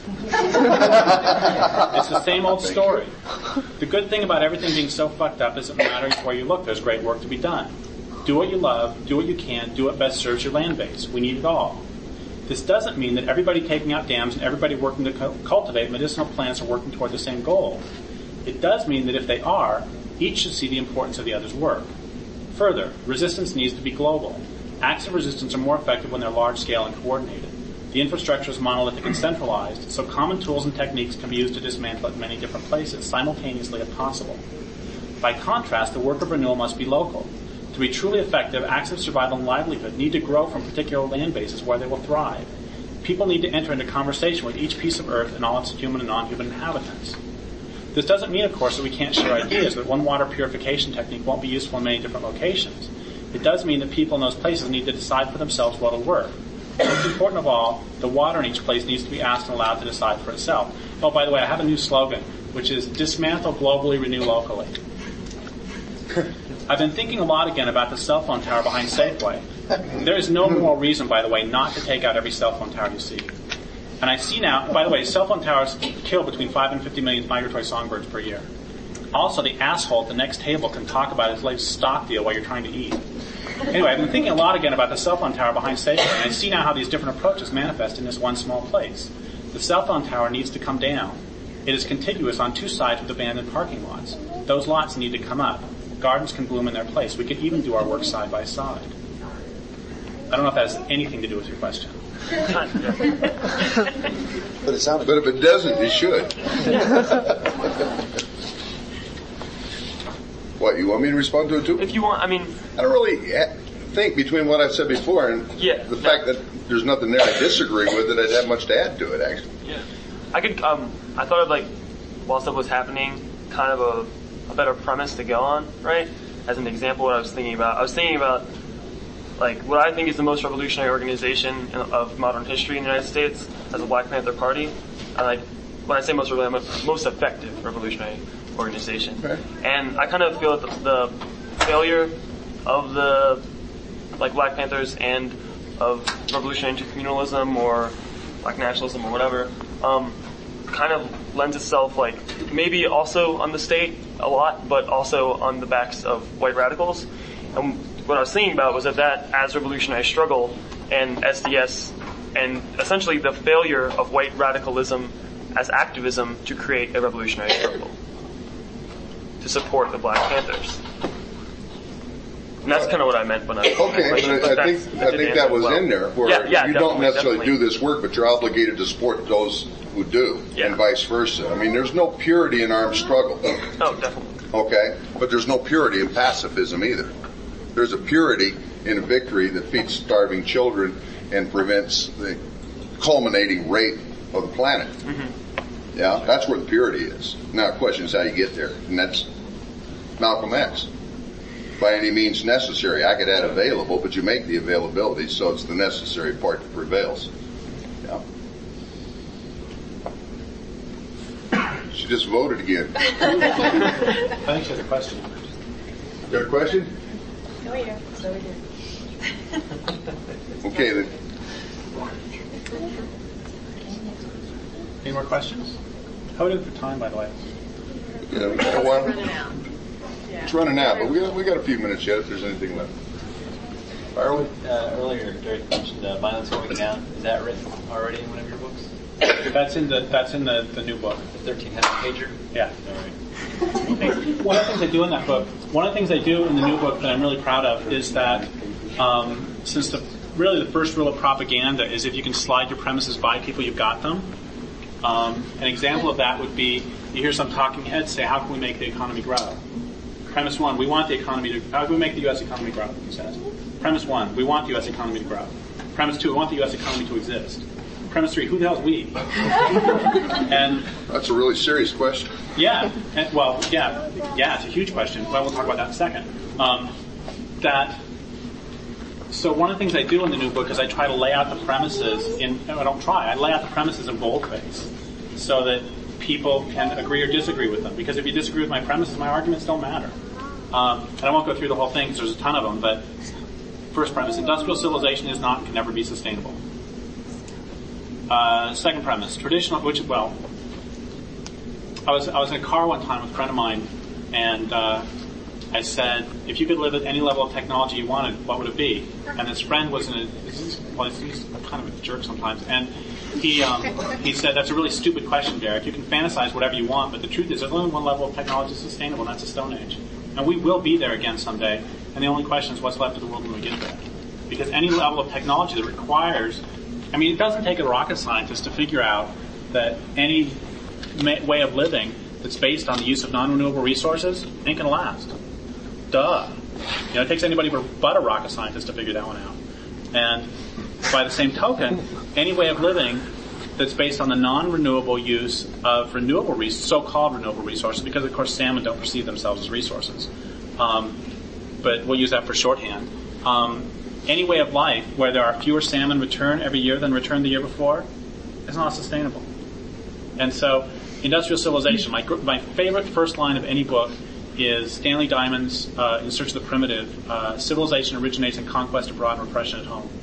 It's the same old story. The good thing about everything being so fucked up is that no matter where you look, there's great work to be done. Do what you love, do what you can, do what best serves your land base. We need it all. This doesn't mean that everybody taking out dams and everybody working to cu- cultivate medicinal plants are working toward the same goal. It does mean that if they are, each should see the importance of the other's work. Further, resistance needs to be global. Acts of resistance are more effective when they're large-scale and coordinated. The infrastructure is monolithic and centralized, so common tools and techniques can be used to dismantle it in many different places, simultaneously if possible. By contrast, the work of renewal must be local. To be truly effective, acts of survival and livelihood need to grow from particular land bases where they will thrive. People need to enter into conversation with each piece of earth and all its human and non-human inhabitants. This doesn't mean, of course, that we can't share ideas, that one water purification technique won't be useful in many different locations. It does mean that people in those places need to decide for themselves what will work. Most important of all, the water in each place needs to be asked and allowed to decide for itself. Oh, by the way, I have a new slogan, which is dismantle globally, renew locally. I've been thinking a lot again about the cell phone tower behind Safeway. There is no moral reason, by the way, not to take out every cell phone tower you see. And I see now, by the way, cell phone towers kill between five and fifty million migratory songbirds per year. Also, the asshole at the next table can talk about his latest stock deal while you're trying to eat. Anyway, I've been thinking a lot again about the cell phone tower behind Safeway, and I see now how these different approaches manifest in this one small place. The cell phone tower needs to come down. It is contiguous on two sides with abandoned parking lots. Those lots need to come up. Gardens can bloom in their place. We could even do our work side by side. I don't know if that has anything to do with your question. But it sounded. But if it doesn't, it should. What, you want me to respond to it too? If you want, I mean... I don't really think between what I've said before and yeah, the fact that there's nothing there I disagree with that I'd have much to add to it, actually. Yeah. I could, um, I thought of like, while stuff was happening, kind of a, a better premise to go on, right? As an example, what I was thinking about. I was thinking about, like, what I think is the most revolutionary organization in, of modern history in the United States as a Black Panther Party. And like, when I say most revolutionary, most effective revolutionary organization. Okay. And I kind of feel that the, the failure of the, like, Black Panthers and of revolutionary intercommunalism or Black nationalism or whatever, um, kind of lends itself, like, maybe also on the state a lot, but also on the backs of white radicals. And what I was thinking about was that that as revolutionary struggle and S D S and essentially the failure of white radicalism as activism to create a revolutionary struggle to support the Black Panthers. And that's kind of what I meant when I... Okay, but I, I think I think that was well. in there, where yeah, yeah, you don't necessarily definitely. do this work, but you're obligated to support those who do, yeah. and vice versa. I mean, there's no purity in armed struggle. Oh, definitely. Okay? But there's no purity in pacifism either. There's a purity in a victory that feeds starving children and prevents the culminating rape of the planet. Mm-hmm. Yeah, that's where the purity is. Now the question is how you get there, and that's Malcolm X. By any means necessary. I could add available, but you make the availability, so it's the necessary part that prevails. Yeah. She just voted again. I think she has a question. Got a question? No, we do. So we do. Okay, then. Any more questions? How are we doing for time, by the way? Yeah, we got a while. It's running out, but we got, we got a few minutes yet if there's anything left. Arwood, uh, earlier, Derek mentioned uh, violence going down. Is that written already in one of your books? That's in the that's in the, the new book. The thirteen hundred pager? Yeah. All right. One of the things I do in that book, one of the things I do in the new book that I'm really proud of is that um, since the really the first rule of propaganda is if you can slide your premises by people, you've got them. Um, an example of that would be you hear some talking heads say, "How can we make the economy grow?" Premise one, we want the economy to, how can we make the U S economy grow, he says. Premise one, we want the U S economy to grow. Premise two, we want the U S economy to exist. Premise three, who the hell's we? And that's a really serious question. Yeah, and, well, yeah, yeah, it's a huge question. Well, we'll talk about that in a second. Um, that, so one of the things I do in the new book is I try to lay out the premises in, I don't try, I lay out the premises in boldface so that people can agree or disagree with them. Because if you disagree with my premises, my arguments don't matter. Um, and I won't go through the whole thing because there's a ton of them, but first premise, industrial civilization is not, can never be sustainable. Uh, second premise, traditional, which, well, I was, I was in a car one time with a friend of mine, and uh, I said, if you could live at any level of technology you wanted, what would it be? And this friend was in a, well, he's kind of a jerk sometimes, and he um, he said, that's a really stupid question, Derek. You can fantasize whatever you want, but the truth is there's only one level of technology that's sustainable, and that's the Stone Age. And we will be there again someday, and the only question is what's left of the world when we get there. Because any level of technology that requires, I mean, it doesn't take a rocket scientist to figure out that any ma- way of living that's based on the use of non-renewable resources ain't gonna last. Duh. You know, it takes anybody but a rocket scientist to figure that one out. And by the same token, any way of living that's based on the non-renewable use of renewable res- so-called renewable resources, because of course salmon don't perceive themselves as resources, um, but we'll use that for shorthand. Um, any way of life where there are fewer salmon return every year than returned the year before is not sustainable. And so, industrial civilization, my my favorite first line of any book is Stanley Diamond's uh, In Search of the Primitive. Uh, civilization originates in conquest abroad and repression at home.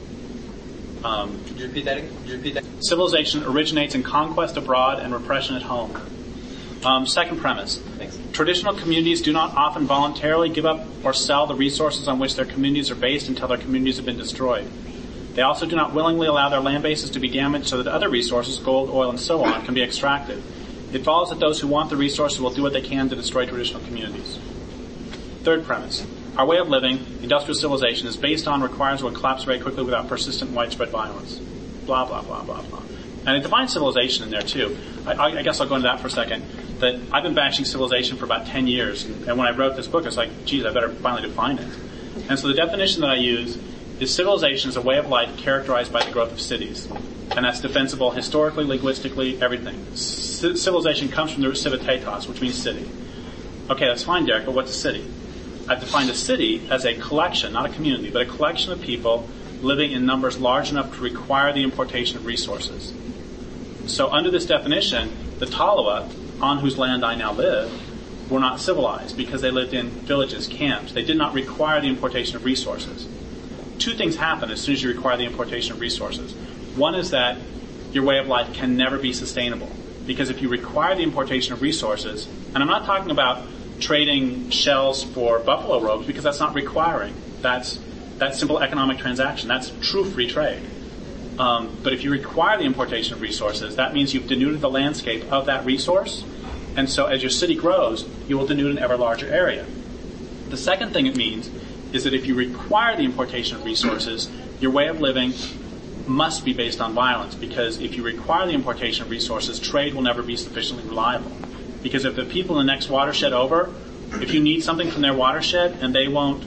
Um, Could you repeat that again? Could you repeat that? Civilization originates in conquest abroad and repression at home. Um, second premise. Thanks. Traditional communities do not often voluntarily give up or sell the resources on which their communities are based until their communities have been destroyed. They also do not willingly allow their land bases to be damaged so that other resources, gold, oil, and so on, can be extracted. It follows that those who want the resources will do what they can to destroy traditional communities. Third premise. Our way of living, industrial civilization, is based on, requires, and will collapse very quickly without persistent and widespread violence. Blah, blah, blah, blah, blah. And it defines civilization in there, too. I, I guess I'll go into that for a second. That I've been bashing civilization for about ten years, and, and when I wrote this book, I was like, geez, I better finally define it. And so the definition that I use is civilization is a way of life characterized by the growth of cities. And that's defensible historically, linguistically, everything. C- civilization comes from the root civitatis, which means city. Okay, that's fine, Derek, but what's a city? I've defined a city as a collection, not a community, but a collection of people living in numbers large enough to require the importation of resources. So under this definition, the Tolowa, on whose land I now live, were not civilized because they lived in villages, camps. They did not require the importation of resources. Two things happen as soon as you require the importation of resources. One is that your way of life can never be sustainable. Because if you require the importation of resources, and I'm not talking about trading shells for buffalo robes, because that's not requiring. That's that's simple economic transaction. That's true free trade. Um, but if you require the importation of resources, that means you've denuded the landscape of that resource. And so as your city grows, you will denude an ever larger area. The second thing it means is that if you require the importation of resources, your way of living must be based on violence, because if you require the importation of resources, trade will never be sufficiently reliable. Because if the people in the next watershed over, if you need something from their watershed and they won't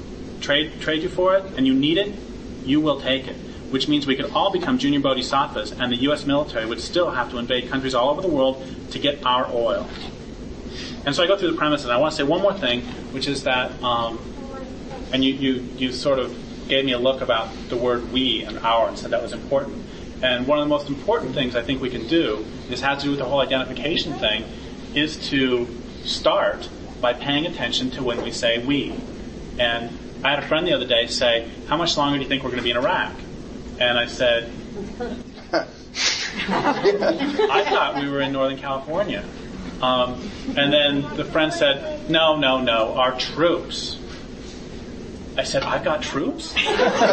trade trade you for it, and you need it, you will take it. Which means we could all become junior bodhisattvas, and the U S military would still have to invade countries all over the world to get our oil. And so I go through the premises, and I want to say one more thing, which is that, um, and you, you, you sort of gave me a look about the word we and our and said that was important. And one of the most important things I think we can do, this has to do with the whole identification thing, is to start by paying attention to when we say we. And I had a friend the other day say, how much longer do you think we're going to be in Iraq? And I said, I thought we were in Northern California. Um, and then the friend said, no, no, no, our troops. I said, I've got troops? Shit.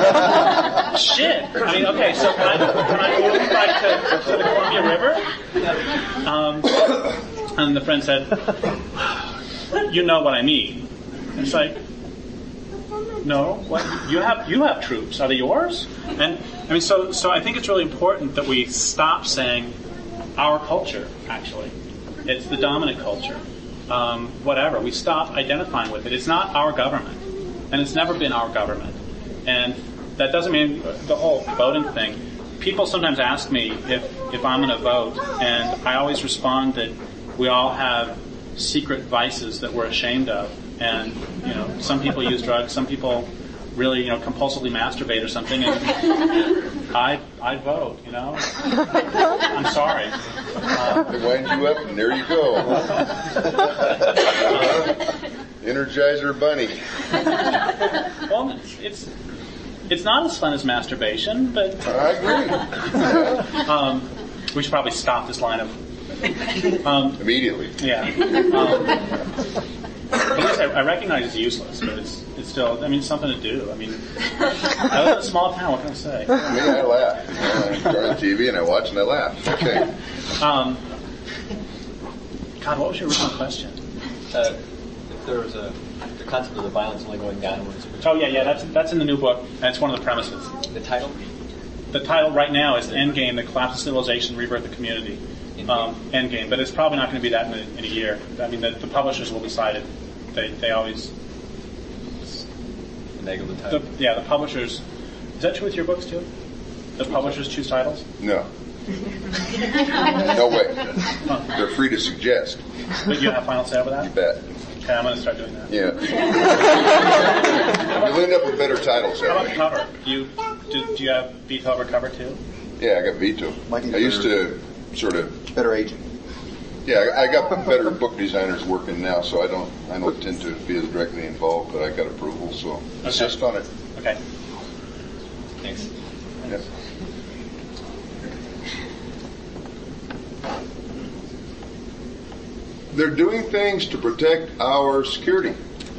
I mean, okay, so can I, can I move like to, to the Columbia River? Um, and the friend said, you know what I mean. And it's like, no, what? You have you have troops. Are they yours? And I mean, so so I think it's really important that we stop saying our culture. Actually, it's the dominant culture. Um, whatever. We stop identifying with it. It's not our government, and it's never been our government. And that doesn't mean the whole voting thing. People sometimes ask me if if I'm going to vote, and I always respond that we all have secret vices that we're ashamed of. And, you know, some people use drugs, some people really, you know, compulsively masturbate or something, and I I vote, you know. I'm sorry. Uh, they wind you up, and there you go. Energizer Bunny. Well, it's, it's it's not as fun as masturbation, but I agree. um, we should probably stop this line of um, immediately. Yeah. Um, At least I, I recognize it's useless, but it's it's still, I mean, it's something to do. I mean, I live in a small town, what can I say? Me, I laugh. You know, I turn on T V and I watch and I laugh. Okay. Um, God, what was your original question? Uh, if there was a, the concept of the violence only going downwards. Oh, yeah, yeah, that's that's in the new book, and it's one of the premises. The title? The title right now is Endgame, The Collapse of Civilization, Rebirth of Community. Um, Endgame, but it's probably not going to be that in a, in a year. I mean, the, the publishers will decide it. They they always. Finagle the title. The, yeah, the publishers. Is that true with your books too? The publishers choose titles? No. No way. Huh. They're free to suggest. But you have final say over that? You bet. Okay, I'm going to start doing that. Yeah. You'll end up with better titles. How about cover? Do you do, do you have veto over cover too? Yeah, I got veto. I used to sort of better agent. Yeah, I got better book designers working now, so I don't I don't tend to be as directly involved, but I got approval, so okay. Insist on it. Okay. Thanks. Yep. They're doing things to protect our security.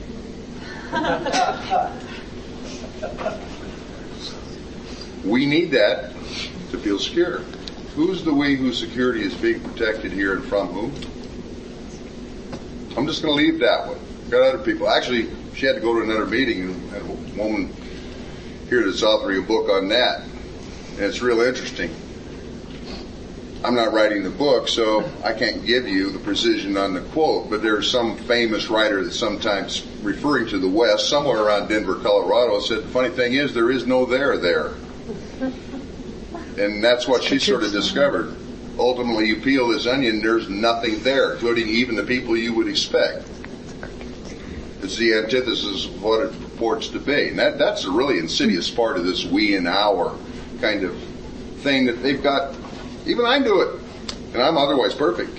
We need that to feel secure. Who's the we whose security is being protected here and from whom? I'm just going to leave that one. Got other people. Actually, she had to go to another meeting and had a woman here that's authoring a book on that. And it's real interesting. I'm not writing the book, so I can't give you the precision on the quote, but there's some famous writer that's sometimes referring to the West, somewhere around Denver, Colorado, said the funny thing is there is no there there. And that's what she sort of discovered. Ultimately, you peel this onion, there's nothing there, including even the people you would expect. It's the antithesis of what it purports to be. And that, that's a really insidious part of this we and our kind of thing that they've got. Even I do it, and I'm otherwise perfect.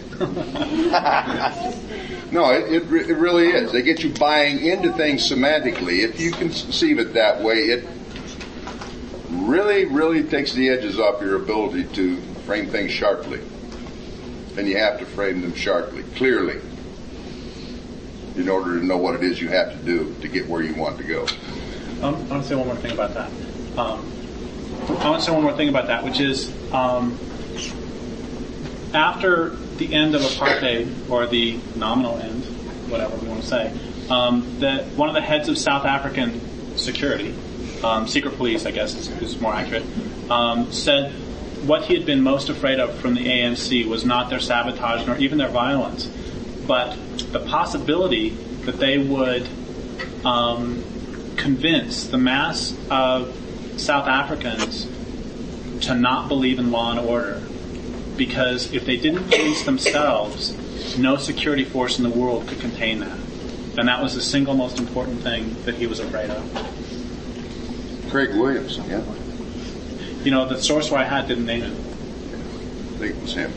No, it, it, it really is. They get you buying into things semantically. If you conceive it that way, it really, really takes the edges off your ability to frame things sharply. And you have to frame them sharply, clearly, in order to know what it is you have to do to get where you want to go. Um, I want to say one more thing about that. Um, I want to say one more thing about that, which is um, after the end of apartheid, or the nominal end, whatever we want to say, um, that one of the heads of South African security, um, secret police, I guess is, is more accurate, um, said what he had been most afraid of from the A N C was not their sabotage nor even their violence, but the possibility that they would um, convince the mass of South Africans to not believe in law and order, because if they didn't police themselves, no security force in the world could contain that. And that was the single most important thing that he was afraid of. Craig Williams, yeah. You know, the source where I had didn't name him. I think it was him.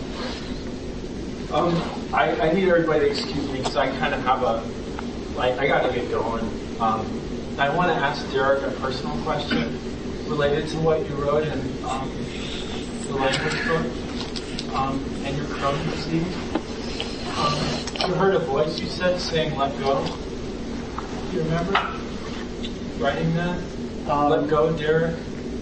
Um, I, I need everybody to excuse me because I kind of have a, like, I got to get going. Um, I want to ask Derek a personal question related to what you wrote in um, the language book um, and your Crone disease. Um, you heard a voice you said saying, "Let go." Do you remember writing that? Um, Let go, Derek.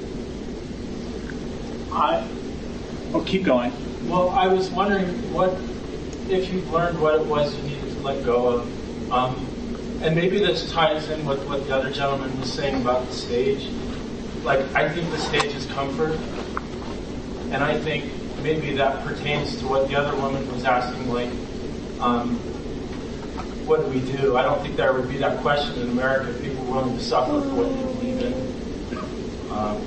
I. Oh, keep going. Well, I was wondering what if you've learned what it was you needed to let go of, um, and maybe this ties in with what the other gentleman was saying about the stage. Like, I think the stage is comfort, and I think maybe that pertains to what the other woman was asking, like, um, what do we do? I don't think there would be that question in America if people were willing to suffer for what you believe in. Um,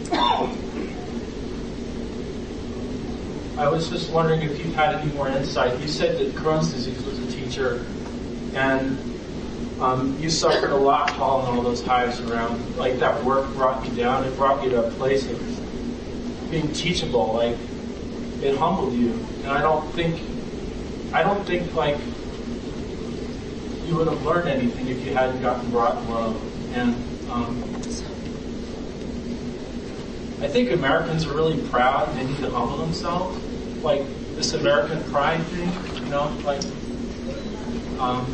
I was just wondering if you had any more insight. You said that Crohn's disease was a teacher, and um, you suffered a lot following all those hives around. Like, that work brought you down. It brought you to a place of being teachable. Like, it humbled you. And I don't think, I don't think, like, you would have learned anything if you hadn't gotten brought low. And um, I think Americans are really proud and they need to humble themselves. Like, this American pride thing, you know, like, um,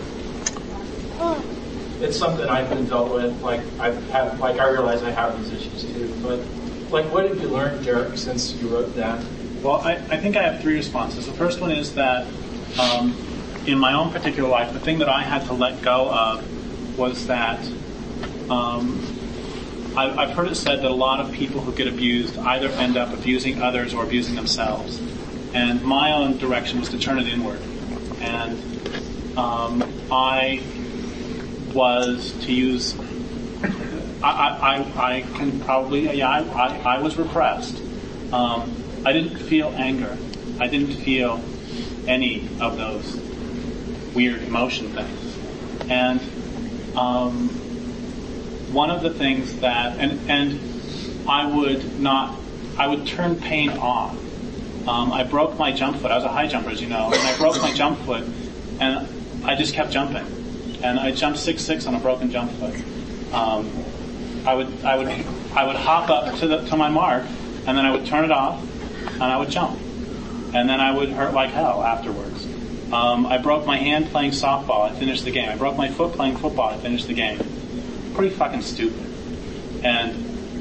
it's something I've been dealt with. Like, I've had, like, I realize I have these issues too. But, like, what have you learned, Derek, since you wrote that? Well, I, I think I have three responses. The first one is that um, in my own particular life, the thing that I had to let go of was that um, I, I've heard it said that a lot of people who get abused either end up abusing others or abusing themselves. And my own direction was to turn it inward. And um, I was to use, I, I, I can probably, yeah, I, I, I was repressed. Um, I didn't feel anger. I didn't feel any of those weird emotion things. And um, one of the things that, and, and I would not, I would turn pain off. Um, I broke my jump foot. I was a high jumper, as you know, and I broke my jump foot, and I just kept jumping. And I jumped six six on a broken jump foot. Um, I would, I would, I would hop up to the to my mark, and then I would turn it off, and I would jump, and then I would hurt like hell afterwards. Um, I broke my hand playing softball. I finished the game. I broke my foot playing football. I finished the game. Pretty fucking stupid. And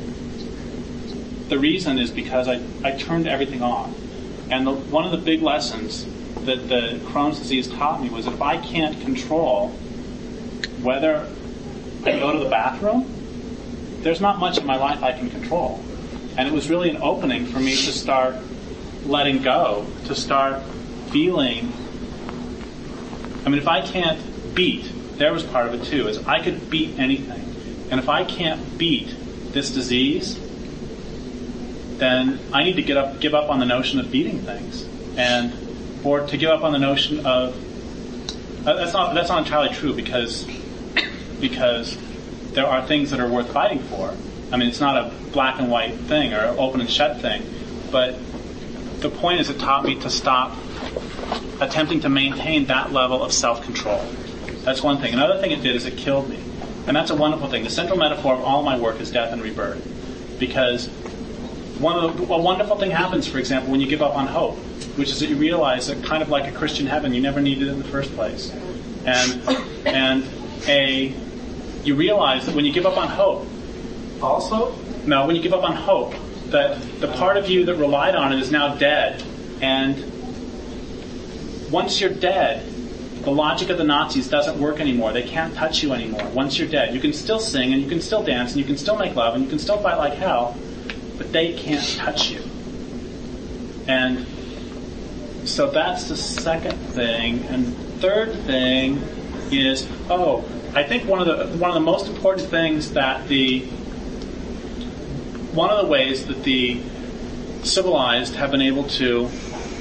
the reason is because I, I turned everything off. And the, one of the big lessons that the Crohn's disease taught me was if I can't control whether I go to the bathroom, there's not much in my life I can control. And it was really an opening for me to start letting go, to start feeling. I mean, if I can't beat, there was part of it too, is I could beat anything. And if I can't beat this disease, then I need to get up, give up on the notion of beating things. And, or to give up on the notion of, uh, that's not, that's not entirely true because, because there are things that are worth fighting for. I mean, it's not a black and white thing or an open and shut thing. But the point is it taught me to stop attempting to maintain that level of self-control. That's one thing. Another thing it did is it killed me. And that's a wonderful thing. The central metaphor of all my work is death and rebirth. Because one of the, a wonderful thing happens, for example, when you give up on hope, which is that you realize that kind of like a Christian heaven, you never needed it in the first place. And and a you realize that when you give up on hope, also? No, when you give up on hope, that the part of you that relied on it is now dead. And once you're dead, the logic of the Nazis doesn't work anymore. They can't touch you anymore. Once you're dead, you can still sing and you can still dance and you can still make love and you can still fight like hell, but they can't touch you. And so that's the second thing. And third thing is, oh, I think one of the one of the most important things that the one of the ways that the civilized have been able to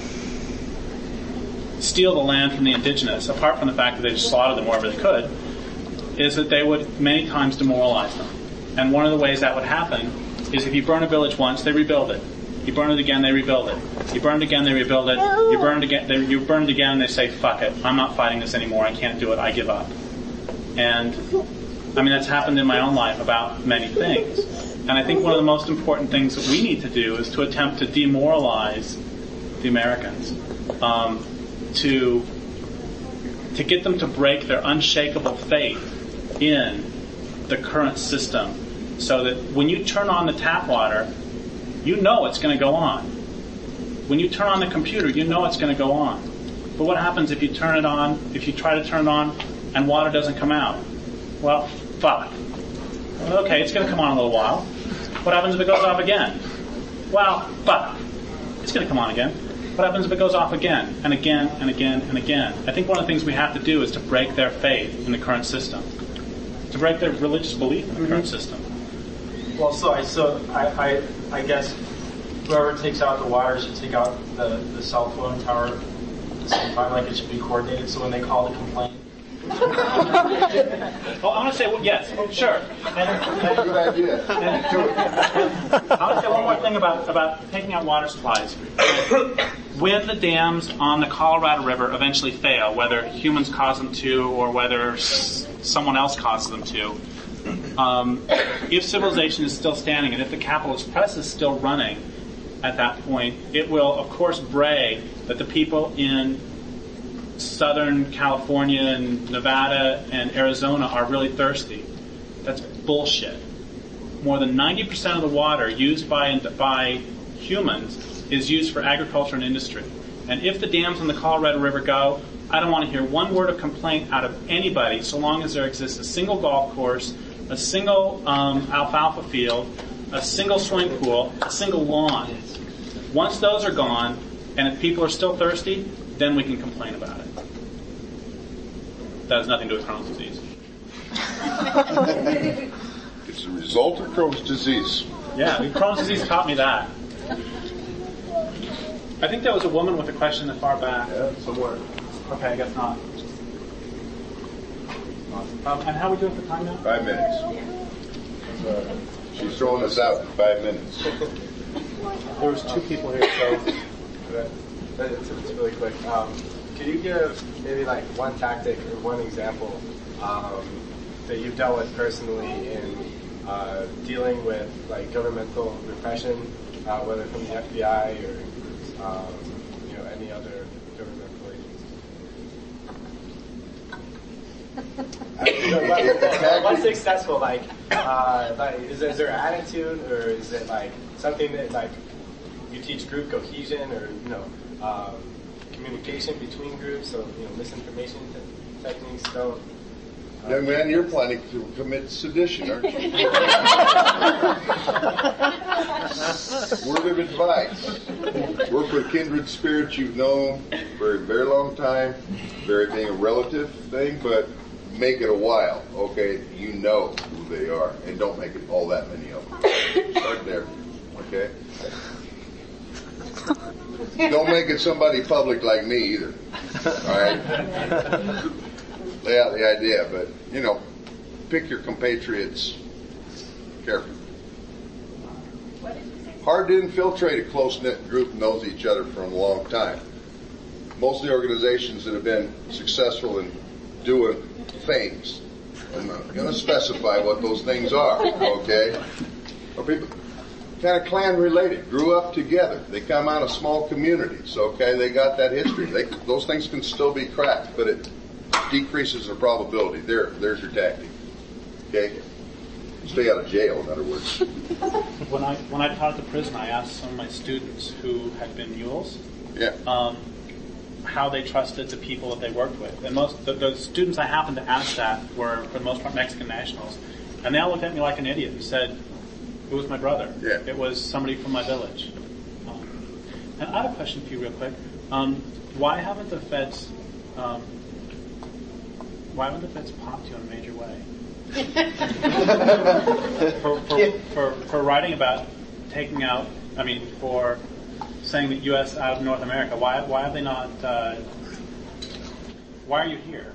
steal the land from the indigenous, apart from the fact that they just slaughtered them wherever they could, is that they would many times demoralize them. And one of the ways that would happen is if you burn a village once, they rebuild it. You burn it again, they rebuild it. You burn it again, they rebuild it. You burn it again, they, you burn it again, and they say, fuck it, I'm not fighting this anymore, I can't do it, I give up. And, I mean, that's happened in my own life about many things. And I think one of the most important things that we need to do is to attempt to demoralize the Americans. Um, to to get them to break their unshakable faith in the current system, so that when you turn on the tap water, you know it's going to go on. When you turn on the computer, you know it's going to go on. But what happens if you turn it on, if you try to turn it on and water doesn't come out? Well, fuck. Okay, it's going to come on in a little while. What happens if it goes off again? Well, fuck. It's going to come on again. What happens if it goes off again and again and again and again? I think one of the things we have to do is to break their faith in the current system, to break their religious belief in the mm-hmm. current system. Well, so I so I, I I guess whoever takes out the water should take out the, the cell phone tower at the same time, like it should be coordinated. So when they call to complain. Well, I want to say well, yes, sure. And, and, Good idea. And, I want to say one more thing about about taking out water supplies. When the dams on the Colorado River eventually fail, whether humans cause them to or whether s- someone else causes them to, um, if civilization is still standing and if the capitalist press is still running at that point, it will, of course, bray that the people in Southern California and Nevada and Arizona are really thirsty. That's bullshit. More than ninety percent of the water used by by humans is used for agriculture and industry. And if the dams on the Colorado River go, I don't want to hear one word of complaint out of anybody so long as there exists a single golf course, a single um, alfalfa field, a single swimming pool, a single lawn. Once those are gone, and if people are still thirsty, then we can complain about it. That has nothing to do with Crohn's disease. It's a result of Crohn's disease. Yeah, I mean, Crohn's disease taught me that. I think there was a woman with a question in the far back. Yeah, somewhere. Okay, I guess not. Um, and how are we doing for time now? Five minutes. Uh, she's throwing us out in five minutes. There was two people here, so... It's, it's really quick. Um, could you give maybe like one tactic or one example um, that you've dealt with personally in uh, dealing with like governmental repression, uh, whether from the F B I or um, you know any other governmental agency? What's successful? Like, uh, like is, there, is there attitude, or is it like something that like you teach group cohesion, or you know? Um, communication between groups, so you know, misinformation te- techniques don't. Uh, Young man, you're planning to commit sedition, aren't you? Word of advice: work with kindred spirits you've known for a very long time, very being a relative thing, but make it a while. Okay, you know who they are, and don't make it all that many of them. Start there. Okay. Don't make it somebody public like me either. All right? Lay out the idea, but, you know, pick your compatriots carefully. Hard to infiltrate a close-knit group that knows each other for a long time. Most of the organizations that have been successful in doing things, I'm not going to specify what those things are, okay? Are people kind of clan related, grew up together. They come out of small communities, okay? They got that history. They, those things can still be cracked, but it decreases the probability. There, there's your tactic, okay? Stay out of jail, in other words. When I when I taught at the prison, I asked some of my students who had been mules, yeah, um, how they trusted the people that they worked with. And most the, the students I happened to ask that were, for the most part, Mexican nationals, and they all looked at me like an idiot and said, it was my brother. Yeah. It was somebody from my village. Um, and I have a question for you real quick. Um, why haven't the feds, um, why would the feds pop you in a major way? for, for, for, for writing about taking out, I mean, for saying that U S out of North America, why why have they not, uh, why are you here?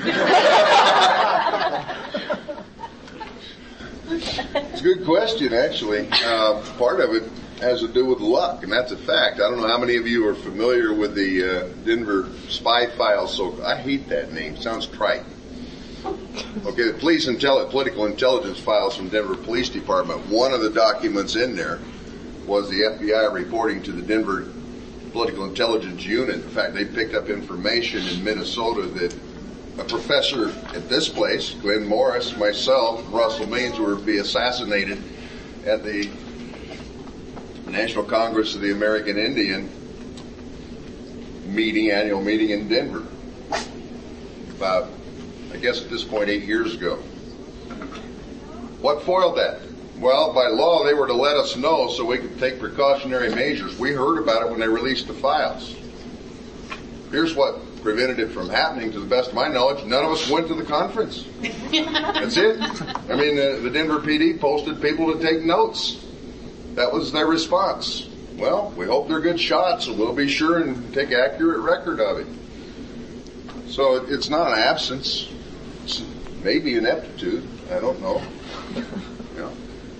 It's a good question, actually. Uh, part of it has to do with luck, and that's a fact. I don't know how many of you are familiar with the uh, Denver spy files. So I hate that name. Sounds trite. Okay, the police intel- political intelligence files from Denver Police Department. One of the documents in there was the F B I reporting to the Denver Political Intelligence Unit. In fact, they picked up information in Minnesota that a professor at this place, Glenn Morris, myself, Russell Means, were to be assassinated at the National Congress of the American Indian meeting, annual meeting in Denver. About, I guess at this point, eight years ago. What foiled that? Well, by law, they were to let us know so we could take precautionary measures. We heard about it when they released the files. Here's what prevented it from happening, to the best of my knowledge. None of us went to the conference. That's it. I mean, the, the Denver P D posted people to take notes. That was their response. Well, we hope they're good shots, so we'll be sure and take accurate record of it. So it, it's not an absence. It's maybe an ineptitude. I don't know. You know.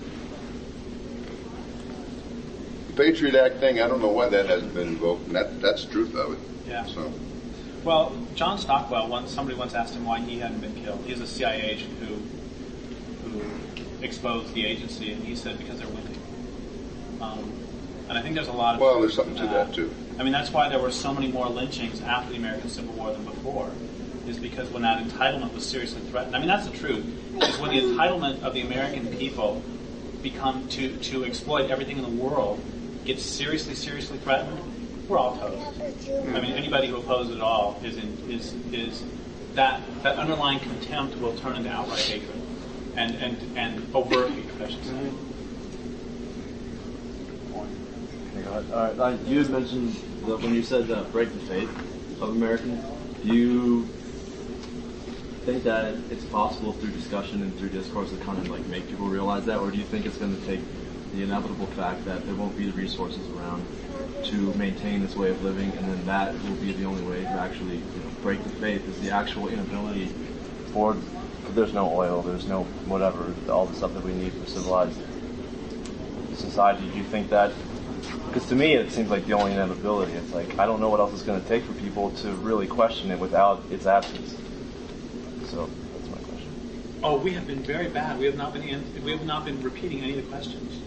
The Patriot Act thing, I don't know why that hasn't been invoked. And that, that's the truth of it. Yeah. So. Well, John Stockwell, once somebody once asked him why he hadn't been killed. He's a C I A agent who who exposed the agency, and he said because they're winning. Um, and I think there's a lot of well, there's something to that too. I mean, that's why there were so many more lynchings after the American Civil War than before, is because when that entitlement was seriously threatened. I mean, that's the truth. Is when the entitlement of the American people become to to exploit everything in the world gets seriously, seriously threatened. We're all toast. I mean, anybody who opposes it all is in, is is that that underlying contempt will turn into outright hatred and and and overt hatred, I should say. Uh, uh, you had mentioned that when you said uh, break the faith of Americans, do you think that it's possible through discussion and through discourse to kind of like make people realize that, or do you think it's going to take the inevitable fact that there won't be the resources around to maintain this way of living, and then that will be the only way to actually, you know, break the faith, is the actual inability for, there's no oil, there's no whatever, all the stuff that we need for civilized society. Do you think that, because to me it seems like the only inevitability, it's like, I don't know what else it's going to take for people to really question it without its absence. So, that's my question. Oh, we have been very bad. We have not been in, we have not been repeating any of the questions.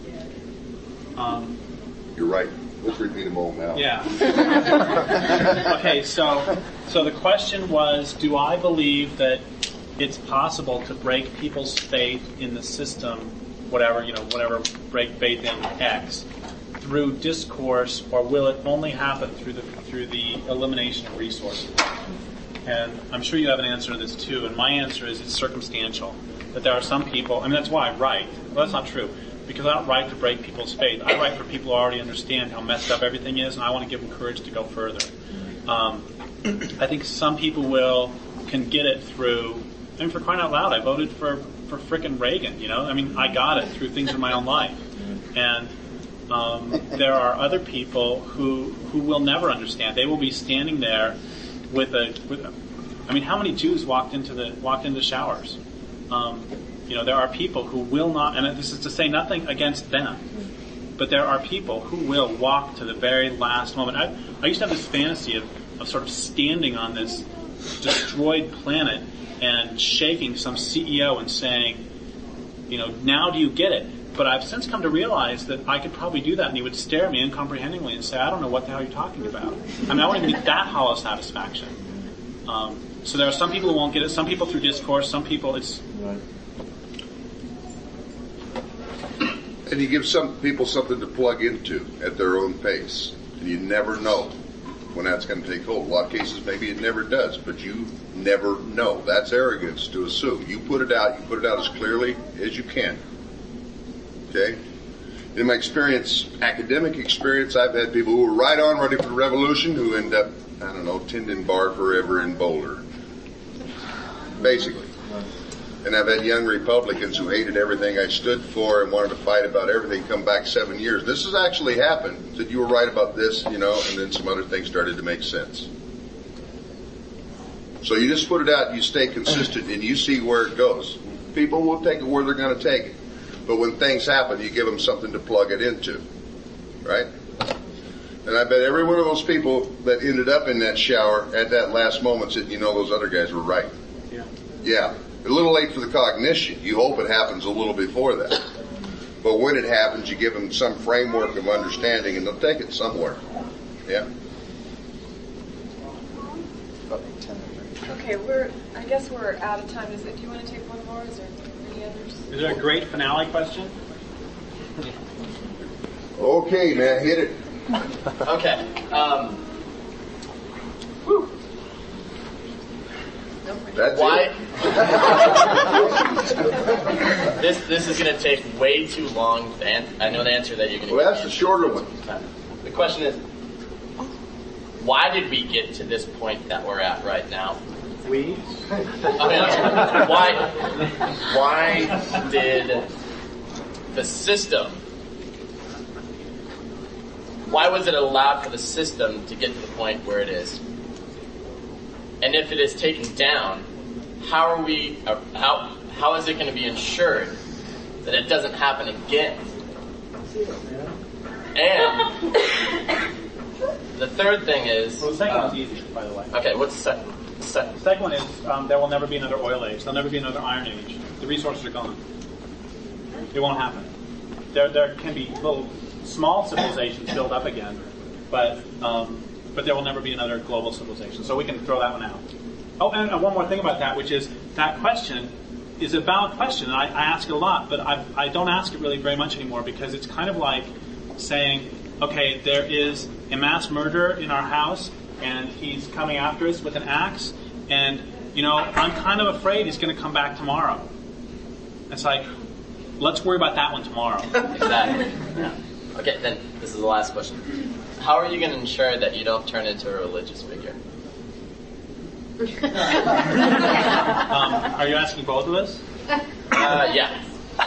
Um, You're right. Let's repeat them all now. Yeah. Okay, so so the question was, do I believe that it's possible to break people's faith in the system, whatever, you know, whatever, break faith in X, through discourse, or will it only happen through the through the elimination of resources? And I'm sure you have an answer to this too, and my answer is it's circumstantial. That there are some people, I mean, that's why I write. Well, that's not true. Because I don't write to break people's faith. I write for people who already understand how messed up everything is, and I want to give them courage to go further. Um, I think some people will can get it through. I mean, for crying out loud, I voted for for frickin' Reagan. You know, I mean, I got it through things in my own life, and um, there are other people who who will never understand. They will be standing there with a with. A, I mean, how many Jews walked into the walked into showers? Um, You know, there are people who will not, and this is to say nothing against them, but there are people who will walk to the very last moment. I, I used to have this fantasy of, of sort of standing on this destroyed planet and shaking some C E O and saying, you know, now do you get it? But I've since come to realize that I could probably do that, and he would stare at me incomprehendingly and say, I don't know what the hell you're talking about. I mean, I wouldn't even get that hollow satisfaction. Um, so there are some people who won't get it, some people through discourse, some people it's... Right. And you give some people something to plug into at their own pace. And you never know when that's going to take hold. In a lot of cases, maybe it never does, but you never know. That's arrogance to assume. You put it out, you put it out as clearly as you can. Okay? In my experience, academic experience, I've had people who were right on ready for the revolution who end up, I don't know, tending bar forever in Boulder. basically. And I've had young Republicans who hated everything I stood for and wanted to fight about everything come back seven years. This has actually happened. Said you were right about this, you know, and then some other things started to make sense. So you just put it out, you stay consistent, and you see where it goes. People will take it where they're going to take it. But when things happen, you give them something to plug it into. Right? And I bet every one of those people that ended up in that shower at that last moment said, you know, those other guys were right. Yeah. Yeah. A little late for the cognition. You hope it happens a little before that. But when it happens, you give them some framework of understanding and they'll take it somewhere. Yeah. Okay, we're, I guess we're out of time. Is it, do you want to take one more? Is there any others? Is there a great finale question? Okay, man, hit it. Okay. Um, whew. That's Why? it. this this is going to take way too long. To an- I know the answer that you're going to. Well, that's the shorter one. The question is, why did we get to this point that we're at right now? We? I mean, why? Why did the system? Why was it allowed for the system to get to the point where it is? And if it is taken down, how are we? Uh, how how is it going to be ensured that it doesn't happen again? And the third thing is. Well, the second uh, one's easy, by the way. Okay, what's the second? The second, the second one is um, there will never be another oil age. There'll never be another iron age. The resources are gone. It won't happen. There there can be little small civilizations build up again, but um, but there will never be another global civilization. So we can throw that one out. Oh, and uh, one more thing about that, which is that question is a valid question. And I, I ask it a lot, but I, I don't ask it really very much anymore because it's kind of like saying, okay, there is a mass murderer in our house, and he's coming after us with an axe, and, you know, I'm kind of afraid he's going to come back tomorrow. It's like, let's worry about that one tomorrow. Exactly. Yeah. Okay, then this is the last question. How are you going to ensure that you don't turn into a religious figure? um, are you asking both of us? Uh, yeah.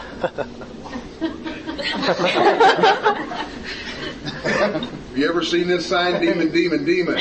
Have you ever seen this sign, demon, demon, demon?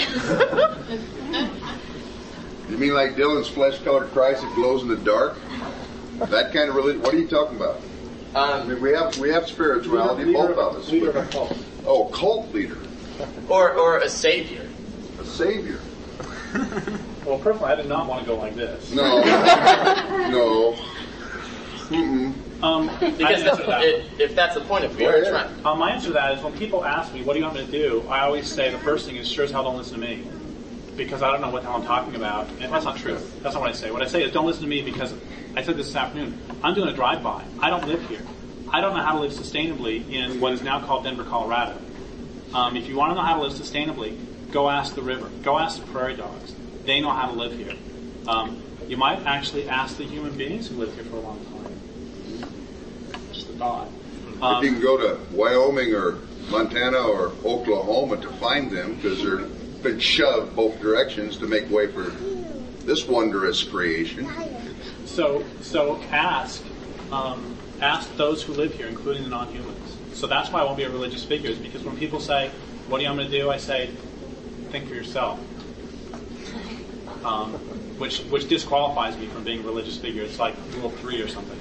You mean like Dylan's flesh-colored Christ that glows in the dark? That kind of religion? What are you talking about? Um, I mean, we have we have spirituality, leader, both of us. Leader of a cult. Oh, cult leader. Or or a savior. A savior. Well, personally, I did not want to go like this. No. No. Mm-mm. Um, because that's, that. it, if that's the point, if we are trying. Um, my answer to that is when people ask me, what do you want me to do? I always say the first thing is, sure as hell don't listen to me. Because I don't know what the hell I'm talking about. And that's not true. That's not what I say. What I say is don't listen to me because I said this this afternoon. I'm doing a drive-by. I don't live here. I don't know how to live sustainably in what is now called Denver, Colorado. Um, if you want to know how to live sustainably, go ask the river. Go ask the prairie dogs. They know how to live here. Um, you might actually ask the human beings who lived here for a long time. Just a thought. Um, if you can go to Wyoming or Montana or Oklahoma to find them because they're been shoved both directions to make way for this wondrous creation. So, so ask, um, ask those who live here, including the non-humans. So that's why I won't be a religious figure, is because when people say, "What do you want me to do?" I say, "Think for yourself," um, which which disqualifies me from being a religious figure. It's like rule three or something.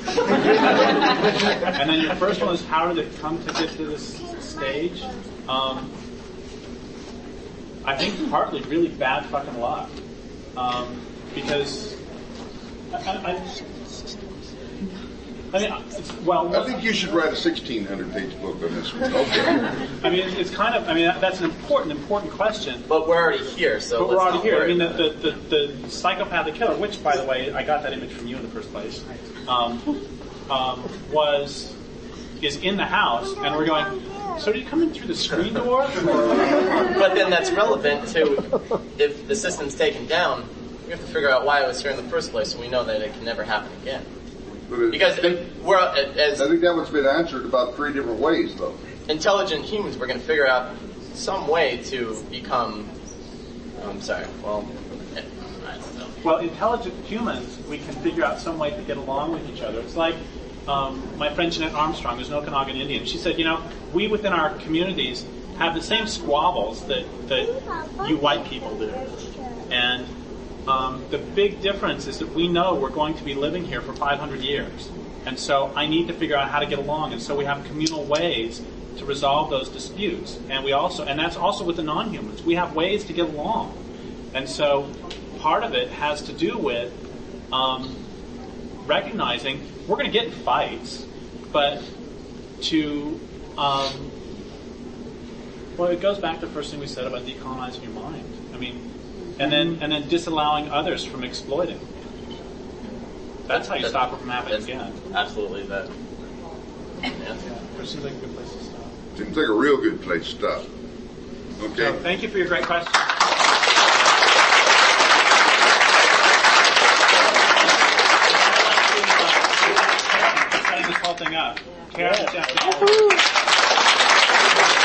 And then your first one is, how did it come to get to this stage? Um, I think partly really bad fucking luck. Um, because, I, I, I mean, it's, well... I think you should write a sixteen hundred page book on this one. Okay. I mean, it's kind of, I mean, that's an important, important question. But we're already here, so But we're let's already not here. I worry mean, the, about the, the, the psychopathic killer, which, by the way, I got that image from you in the first place, um, um, was, is in the house, and we're going... So do you come in through the screen door? But then that's relevant to if the system's taken down, we have to figure out why it was here in the first place, so we know that it can never happen again. Because if we're as I think that one's been answered about three different ways, though. Intelligent humans, we're going to figure out some way to become. Oh, I'm sorry. Well, I still. well, intelligent humans, we can figure out some way to get along with each other. It's like um, my friend Jeanette Armstrong, who's an Okanagan Indian. She said, you know, we within our communities have the same squabbles that, that you white people do. And um, the big difference is that we know we're going to be living here for five hundred years. And so I need to figure out how to get along. And so we have communal ways to resolve those disputes. And we also, and that's also with the non-humans. We have ways to get along. And so part of it has to do with um, recognizing we're going to get in fights, but to, um, well, it goes back to the first thing we said about decolonizing your mind. I mean, and then and then disallowing others from exploiting. That's how you That's, stop it from happening again. Absolutely, that. Yeah. Yeah, which seems like a good place to stop. Seems like a real good place to stop. Okay. So, thank you for your great question. Setting this whole thing up. Karen, Jeff,